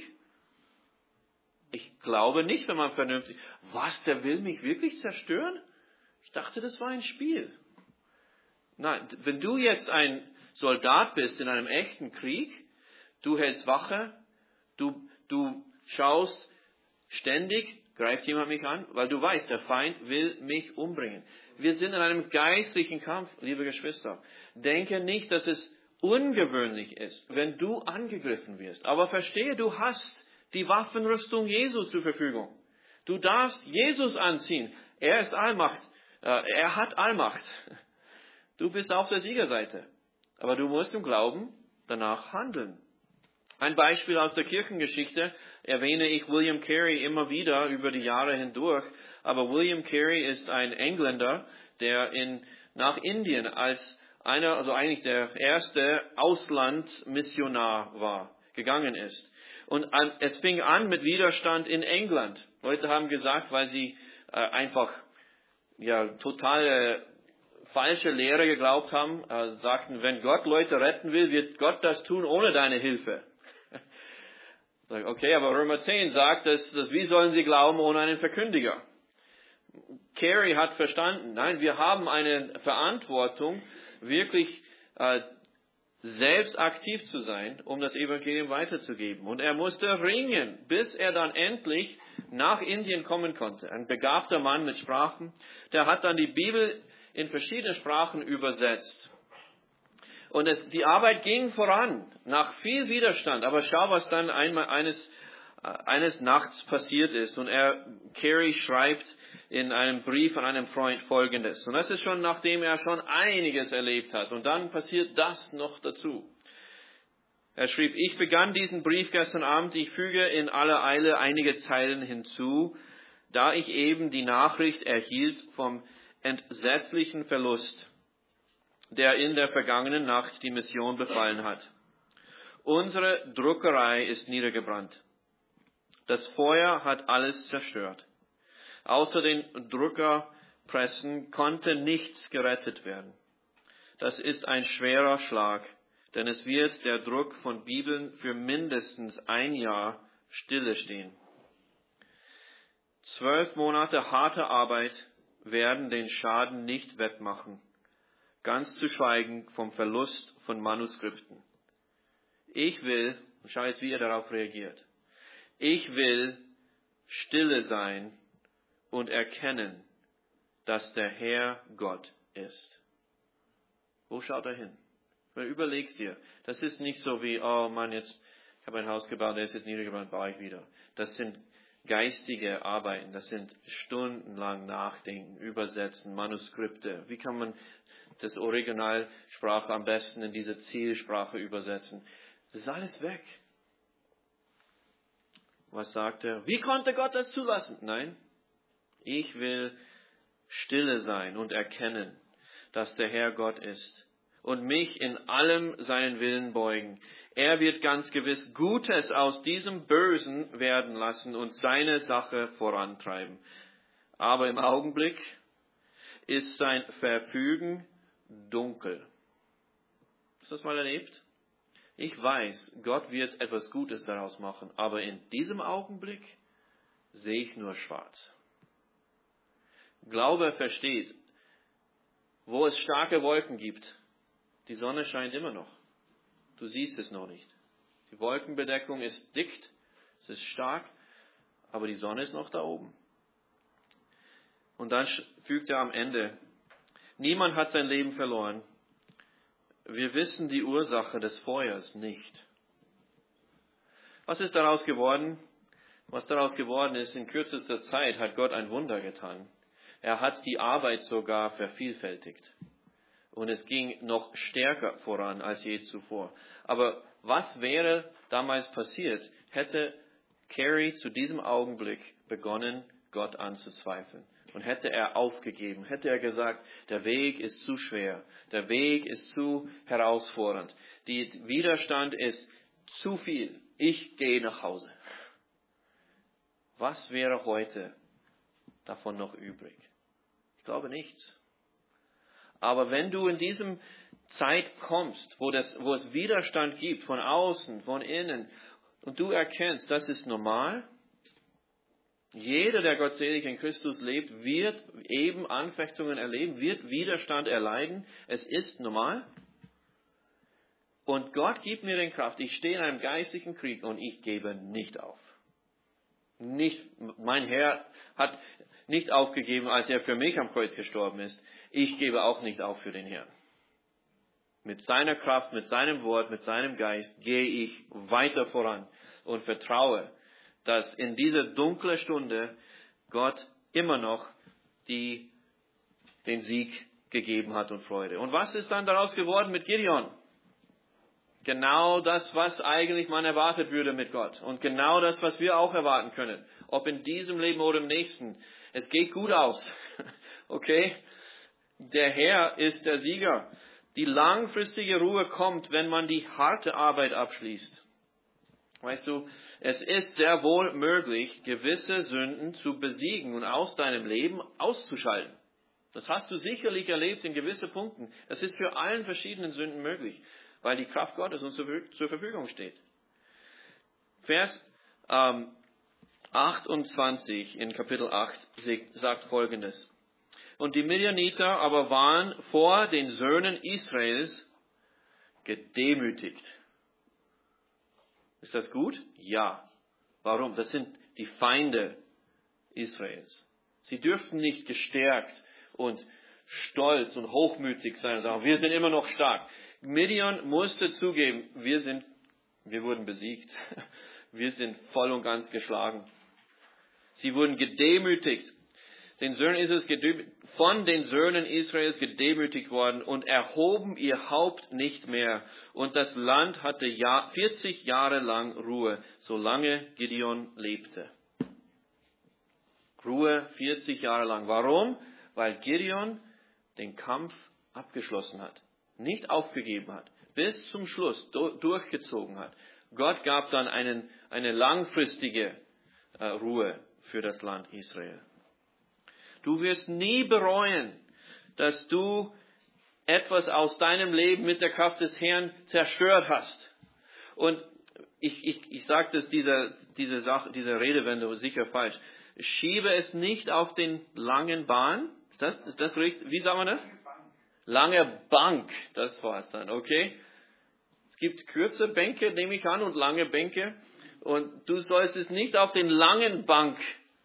Ich glaube nicht, wenn man vernünftig, was, der will mich wirklich zerstören? Ich dachte, das war ein Spiel. Nein, wenn du jetzt ein Soldat bist in einem echten Krieg, du hältst Wache, du, du schaust ständig, greift jemand mich an, weil du weißt, der Feind will mich umbringen. Wir sind in einem geistlichen Kampf, liebe Geschwister. Denke nicht, dass es ungewöhnlich ist, wenn du angegriffen wirst. Aber verstehe, du hast die Waffenrüstung Jesu zur Verfügung. Du darfst Jesus anziehen. Er ist Allmacht. Er hat Allmacht. Du bist auf der Siegerseite. Aber du musst im Glauben danach handeln. Ein Beispiel aus der Kirchengeschichte erwähne ich William Carey immer wieder über die Jahre hindurch. Aber William Carey ist ein Engländer, der in, nach Indien als einer, also eigentlich der erste Auslandsmissionar war, gegangen ist. Und an, es fing an mit Widerstand in England. Leute haben gesagt, weil sie äh, einfach ja totale falsche Lehre geglaubt haben, äh, sagten, wenn Gott Leute retten will, wird Gott das tun ohne deine Hilfe. Okay, aber Römer zehn sagt, dass, dass wie sollen sie glauben ohne einen Verkündiger? Carey hat verstanden, nein, wir haben eine Verantwortung, wirklich äh, selbst aktiv zu sein, um das Evangelium weiterzugeben. Und er musste ringen, bis er dann endlich nach Indien kommen konnte. Ein begabter Mann mit Sprachen, der hat dann die Bibel in verschiedene Sprachen übersetzt. Und es, die Arbeit ging voran, nach viel Widerstand. Aber schau, was dann einmal eines, äh, eines Nachts passiert ist. Und er, Carey schreibt in einem Brief an einen Freund Folgendes. Und das ist schon, nachdem er schon einiges erlebt hat. Und dann passiert das noch dazu. Er schrieb, ich begann diesen Brief gestern Abend, ich füge in aller Eile einige Zeilen hinzu, da ich eben die Nachricht erhielt vom entsetzlichen Verlust, der in der vergangenen Nacht die Mission befallen hat. Unsere Druckerei ist niedergebrannt. Das Feuer hat alles zerstört. Außer den Druckerpressen konnte nichts gerettet werden. Das ist ein schwerer Schlag, denn es wird der Druck von Bibeln für mindestens ein Jahr stille stehen. Zwölf Monate harte Arbeit werden den Schaden nicht wettmachen, ganz zu schweigen vom Verlust von Manuskripten. Ich will, schau jetzt, wie er darauf reagiert, ich will stille sein und erkennen, dass der Herr Gott ist. Wo schaut er hin? Überlegst dir, das ist nicht so wie, oh Mann, jetzt, ich habe ein Haus gebaut, der ist jetzt niedergebrannt, baue ich wieder. Das sind geistige Arbeiten, das sind stundenlang Nachdenken, Übersetzen, Manuskripte. Wie kann man das Originalsprache am besten in diese Zielsprache übersetzen? Das ist alles weg. Was sagt er? Wie konnte Gott das zulassen? Nein, ich will stille sein und erkennen, dass der Herr Gott ist und mich in allem seinen Willen beugen. Er wird ganz gewiss Gutes aus diesem Bösen werden lassen und seine Sache vorantreiben. Aber im Augenblick ist sein Verfügen dunkel. Hast du das mal erlebt? Ich weiß, Gott wird etwas Gutes daraus machen, aber in diesem Augenblick sehe ich nur schwarz. Glaube versteht, wo es starke Wolken gibt, die Sonne scheint immer noch. Du siehst es noch nicht. Die Wolkenbedeckung ist dicht, es ist stark, aber die Sonne ist noch da oben. Und dann fügt er am Ende, niemand hat sein Leben verloren. Wir wissen die Ursache des Feuers nicht. Was ist daraus geworden? Was daraus geworden ist, in kürzester Zeit hat Gott ein Wunder getan. Er hat die Arbeit sogar vervielfältigt. Und es ging noch stärker voran als je zuvor. Aber was wäre damals passiert, hätte Carey zu diesem Augenblick begonnen, Gott anzuzweifeln? Und hätte er aufgegeben, hätte er gesagt, der Weg ist zu schwer, der Weg ist zu herausfordernd, der Widerstand ist zu viel, ich gehe nach Hause. Was wäre heute davon noch übrig? Ich glaube nichts. Aber wenn du in diesem Zeit kommst, wo, das, wo es Widerstand gibt, von außen, von innen, und du erkennst, das ist normal, jeder, der gottselig in Christus lebt, wird eben Anfechtungen erleben, wird Widerstand erleiden. Es ist normal. Und Gott gibt mir den Kraft. Ich stehe in einem geistlichen Krieg und ich gebe nicht auf. Nicht, mein Herr hat nicht aufgegeben, als er für mich am Kreuz gestorben ist. Ich gebe auch nicht auf für den Herrn. Mit seiner Kraft, mit seinem Wort, mit seinem Geist gehe ich weiter voran und vertraue, dass in dieser dunklen Stunde Gott immer noch die, den Sieg gegeben hat und Freude. Und was ist dann daraus geworden mit Gideon? Genau das, was eigentlich man erwartet würde mit Gott. Und genau das, was wir auch erwarten können. Ob in diesem Leben oder im nächsten. Es geht gut aus. Okay? Der Herr ist der Sieger. Die langfristige Ruhe kommt, wenn man die harte Arbeit abschließt. Weißt du, es ist sehr wohl möglich, gewisse Sünden zu besiegen und aus deinem Leben auszuschalten. Das hast du sicherlich erlebt in gewissen Punkten. Das ist für allen verschiedenen Sünden möglich, weil die Kraft Gottes uns zur Verfügung steht. Vers ähm, achtundzwanzig in Kapitel acht sagt Folgendes. Und die Midianiter aber waren vor den Söhnen Israels gedemütigt. Ist das gut? Ja. Warum? Das sind die Feinde Israels. Sie dürften nicht gestärkt und stolz und hochmütig sein und sagen, wir sind immer noch stark. Midian musste zugeben, wir sind, wir wurden besiegt. Wir sind voll und ganz geschlagen. Sie wurden gedemütigt. Den Söhnen Israels gedemütigt, von den Söhnen Israels gedemütigt worden und erhoben ihr Haupt nicht mehr. Und das Land hatte vierzig Jahre lang Ruhe, solange Gideon lebte. Ruhe vierzig Jahre lang. Warum? Weil Gideon den Kampf abgeschlossen hat, nicht aufgegeben hat, bis zum Schluss durchgezogen hat. Gott gab dann einen, eine langfristige äh, Ruhe für das Land Israel. Du wirst nie bereuen, dass du etwas aus deinem Leben mit der Kraft des Herrn zerstört hast. Und ich, ich, ich sage das, diese, diese, Sache, diese Redewendung sicher falsch. Schiebe es nicht auf den langen Bahn. Ist das, ist das richtig? Wie sagen wir das? Lange Bank. Das war es dann, okay? Es gibt kurze Bänke, nehme ich an, und lange Bänke. Und du sollst es nicht auf den langen Bank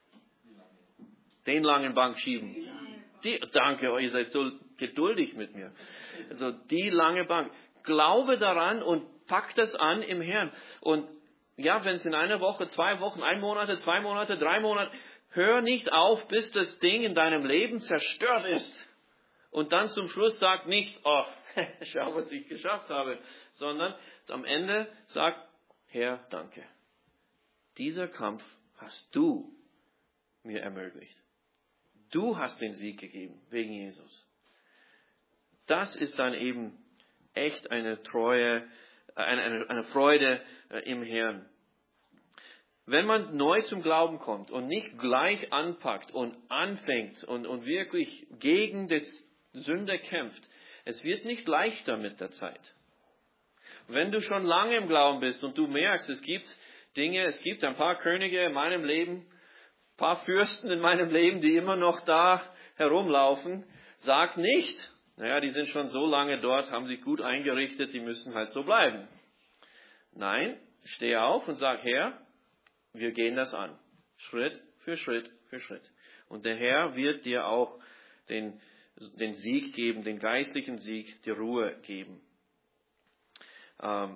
den langen Bank schieben. Die, danke, ihr seid so geduldig mit mir. Also die lange Bank. Glaube daran und pack das an im Herrn. Und ja, wenn es in einer Woche, zwei Wochen, ein Monat, zwei Monate, drei Monate, hör nicht auf, bis das Ding in deinem Leben zerstört ist. Und dann zum Schluss sag nicht, oh, schau, was ich geschafft habe, sondern am Ende sag, Herr, danke. Dieser Kampf hast du mir ermöglicht. Du hast den Sieg gegeben, wegen Jesus. Das ist dann eben echt eine treue, eine, eine, eine Freude im Herrn. Wenn man neu zum Glauben kommt und nicht gleich anpackt und anfängt und, und wirklich gegen das Sünde kämpft, es wird nicht leichter mit der Zeit. Wenn du schon lange im Glauben bist und du merkst, es gibt Dinge, es gibt ein paar Könige in meinem Leben, ein paar Fürsten in meinem Leben, die immer noch da herumlaufen, sag nicht, naja, die sind schon so lange dort, haben sich gut eingerichtet, die müssen halt so bleiben. Nein, steh auf und sag, Herr, wir gehen das an. Schritt für Schritt für Schritt. Und der Herr wird dir auch den, den Sieg geben, den geistlichen Sieg, die Ruhe geben. Ähm,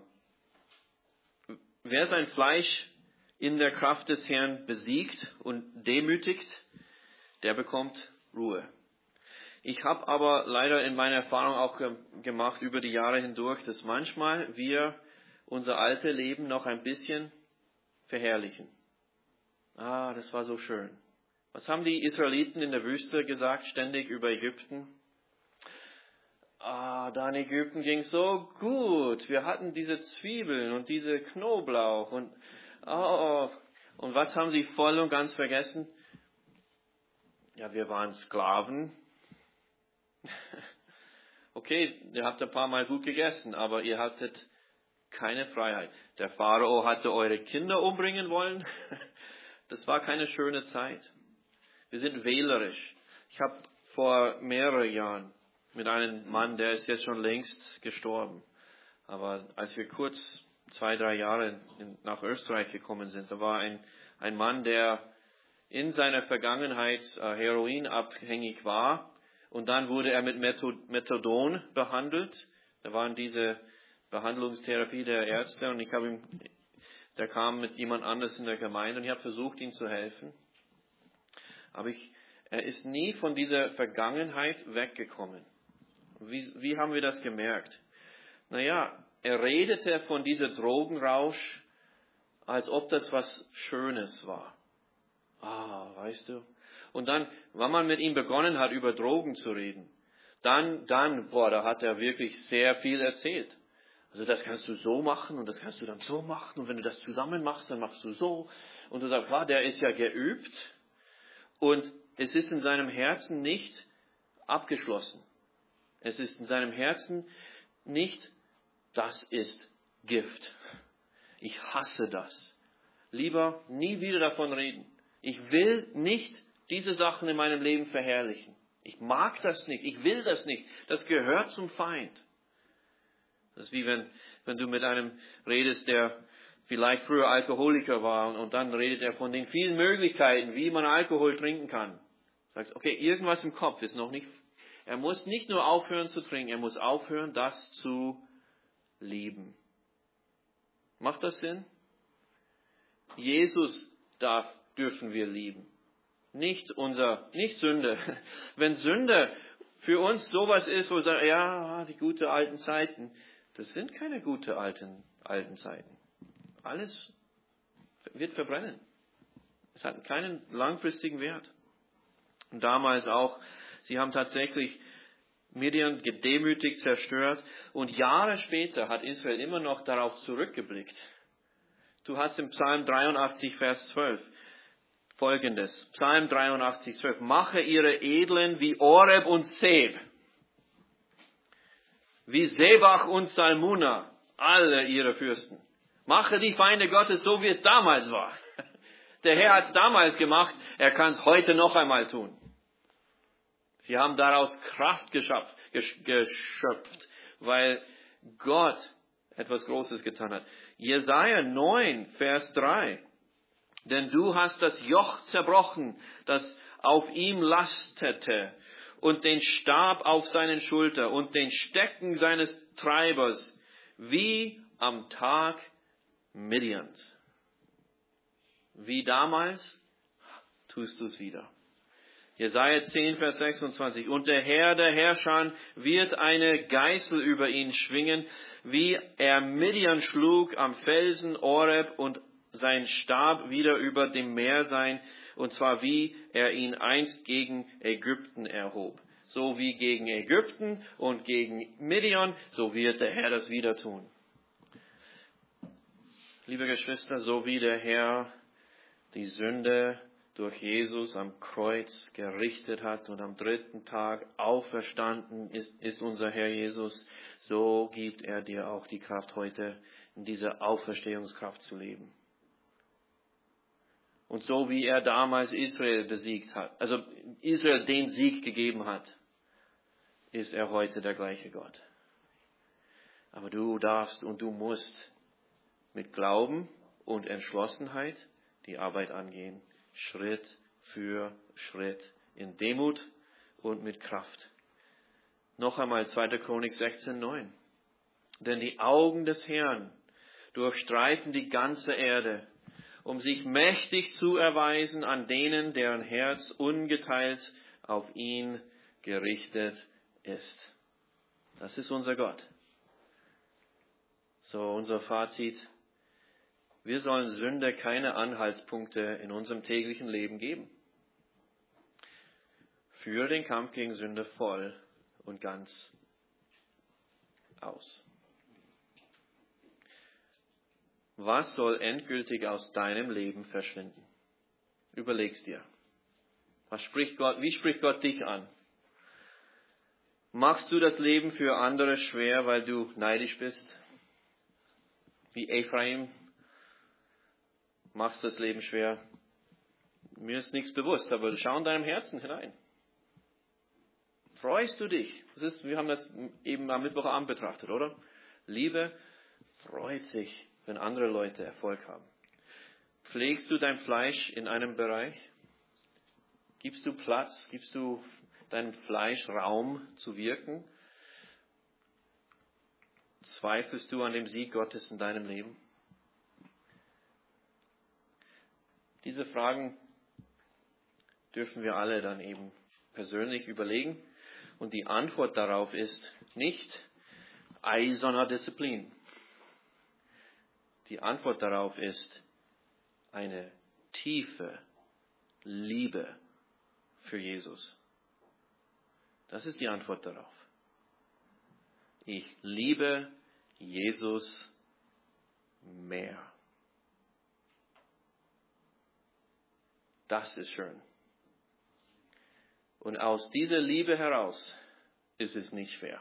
wer sein Fleisch in der Kraft des Herrn besiegt und demütigt, der bekommt Ruhe. Ich habe aber leider in meiner Erfahrung auch gemacht über die Jahre hindurch, dass manchmal wir unser altes Leben noch ein bisschen verherrlichen. Ah, das war so schön. Was haben die Israeliten in der Wüste gesagt, ständig über Ägypten? Ah, da in Ägypten ging es so gut. Wir hatten diese Zwiebeln und diese Knoblauch und oh, und was haben sie voll und ganz vergessen? Ja, wir waren Sklaven. Okay, ihr habt ein paar Mal gut gegessen, aber ihr hattet keine Freiheit. Der Pharao hatte eure Kinder umbringen wollen. Das war keine schöne Zeit. Wir sind wählerisch. Ich habe vor mehreren Jahren mit einem Mann, der ist jetzt schon längst gestorben. Aber als wir kurz zwei, drei Jahre nach Österreich gekommen sind, da war ein, ein Mann, der in seiner Vergangenheit äh, heroinabhängig war. Und dann wurde er mit Methadon behandelt. Da waren diese Behandlungstherapie der Ärzte und ich habe ihm, der kam mit jemand anders in der Gemeinde und ich habe versucht, ihm zu helfen. Aber ich, er ist nie von dieser Vergangenheit weggekommen. Wie, wie haben wir das gemerkt? Naja, er redete von dieser Drogenrausch, als ob das was Schönes war. Ah, weißt du? Und dann, wenn man mit ihm begonnen hat, über Drogen zu reden, dann, dann, boah, da hat er wirklich sehr viel erzählt. Also das kannst du so machen und das kannst du dann so machen und wenn du das zusammen machst, dann machst du so. Und du sagst, wow, der ist ja geübt und es ist in seinem Herzen nicht abgeschlossen. Es ist in seinem Herzen nicht, das ist Gift. Ich hasse das. Lieber nie wieder davon reden. Ich will nicht diese Sachen in meinem Leben verherrlichen. Ich mag das nicht. Ich will das nicht. Das gehört zum Feind. Das ist wie wenn, wenn du mit einem redest, der vielleicht früher Alkoholiker war und, und dann redet er von den vielen Möglichkeiten, wie man Alkohol trinken kann. Du sagst, okay, irgendwas im Kopf ist noch nicht. Er muss nicht nur aufhören zu trinken, er muss aufhören, das zu lieben. Macht das Sinn? Jesus darf, dürfen wir lieben. Nicht unser, nicht Sünde. Wenn Sünde für uns sowas ist, wo wir sagen, ja, die guten alten Zeiten, das sind keine guten alten, alten Zeiten. Alles wird verbrennen. Es hat keinen langfristigen Wert. Und damals auch, sie haben tatsächlich Midian gedemütigt, zerstört. Und Jahre später hat Israel immer noch darauf zurückgeblickt. Du hast im Psalm dreiundachtzig, Vers zwölf Folgendes. Psalm dreiundachtzig, zwölf. Mache ihre Edlen wie Oreb und Seb. Wie Sebach und Salmuna. Alle ihre Fürsten. Mache die Feinde Gottes so, wie es damals war. Der Herr hat es damals gemacht. Er kann es heute noch einmal tun. Sie haben daraus Kraft geschöpft, geschöpft, weil Gott etwas Großes getan hat. Jesaja neun, Vers drei. Denn du hast das Joch zerbrochen, das auf ihm lastete, und den Stab auf seinen Schulter und den Stecken seines Treibers, wie am Tag Midians. Wie damals, tust du es wieder. Jesaja zehn, Vers sechsundzwanzig. Und der Herr der Herrscher wird eine Geißel über ihn schwingen, wie er Midian schlug am Felsen Oreb und sein Stab wieder über dem Meer sein, und zwar wie er ihn einst gegen Ägypten erhob. So wie gegen Ägypten und gegen Midian, so wird der Herr das wieder tun. Liebe Geschwister, so wie der Herr die Sünde durch Jesus am Kreuz gerichtet hat und am dritten Tag auferstanden ist, ist unser Herr Jesus, so gibt er dir auch die Kraft heute, in dieser Auferstehungskraft zu leben. Und so wie er damals Israel besiegt hat, also Israel den Sieg gegeben hat, ist er heute der gleiche Gott. Aber du darfst und du musst mit Glauben und Entschlossenheit die Arbeit angehen. Schritt für Schritt, in Demut und mit Kraft. Noch einmal zweiter Chronik sechzehn, neun. Denn die Augen des Herrn durchstreifen die ganze Erde, um sich mächtig zu erweisen an denen, deren Herz ungeteilt auf ihn gerichtet ist. Das ist unser Gott. So, unser Fazit. Wir sollen Sünde keine Anhaltspunkte in unserem täglichen Leben geben. Führe den Kampf gegen Sünde voll und ganz aus. Was soll endgültig aus deinem Leben verschwinden? Überleg's dir. Was spricht Gott, wie spricht Gott dich an? Machst du das Leben für andere schwer, weil du neidisch bist? Wie Ephraim? Machst das Leben schwer? Mir ist nichts bewusst, aber schau in deinem Herzen hinein. Freust du dich? Das ist, wir haben das eben am Mittwochabend betrachtet, oder? Liebe freut sich, wenn andere Leute Erfolg haben. Pflegst du dein Fleisch in einem Bereich? Gibst du Platz? Gibst du deinem Fleisch Raum zu wirken? Zweifelst du an dem Sieg Gottes in deinem Leben? Diese Fragen dürfen wir alle dann eben persönlich überlegen. Und die Antwort darauf ist nicht eiserner Disziplin. Die Antwort darauf ist eine tiefe Liebe für Jesus. Das ist die Antwort darauf. Ich liebe Jesus mehr. Das ist schön. Und aus dieser Liebe heraus ist es nicht schwer.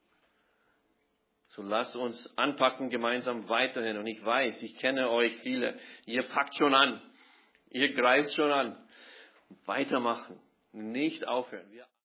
So lasst uns anpacken gemeinsam weiterhin. Und ich weiß, ich kenne euch viele. Ihr packt schon an. Ihr greift schon an. Weitermachen. Nicht aufhören. Wir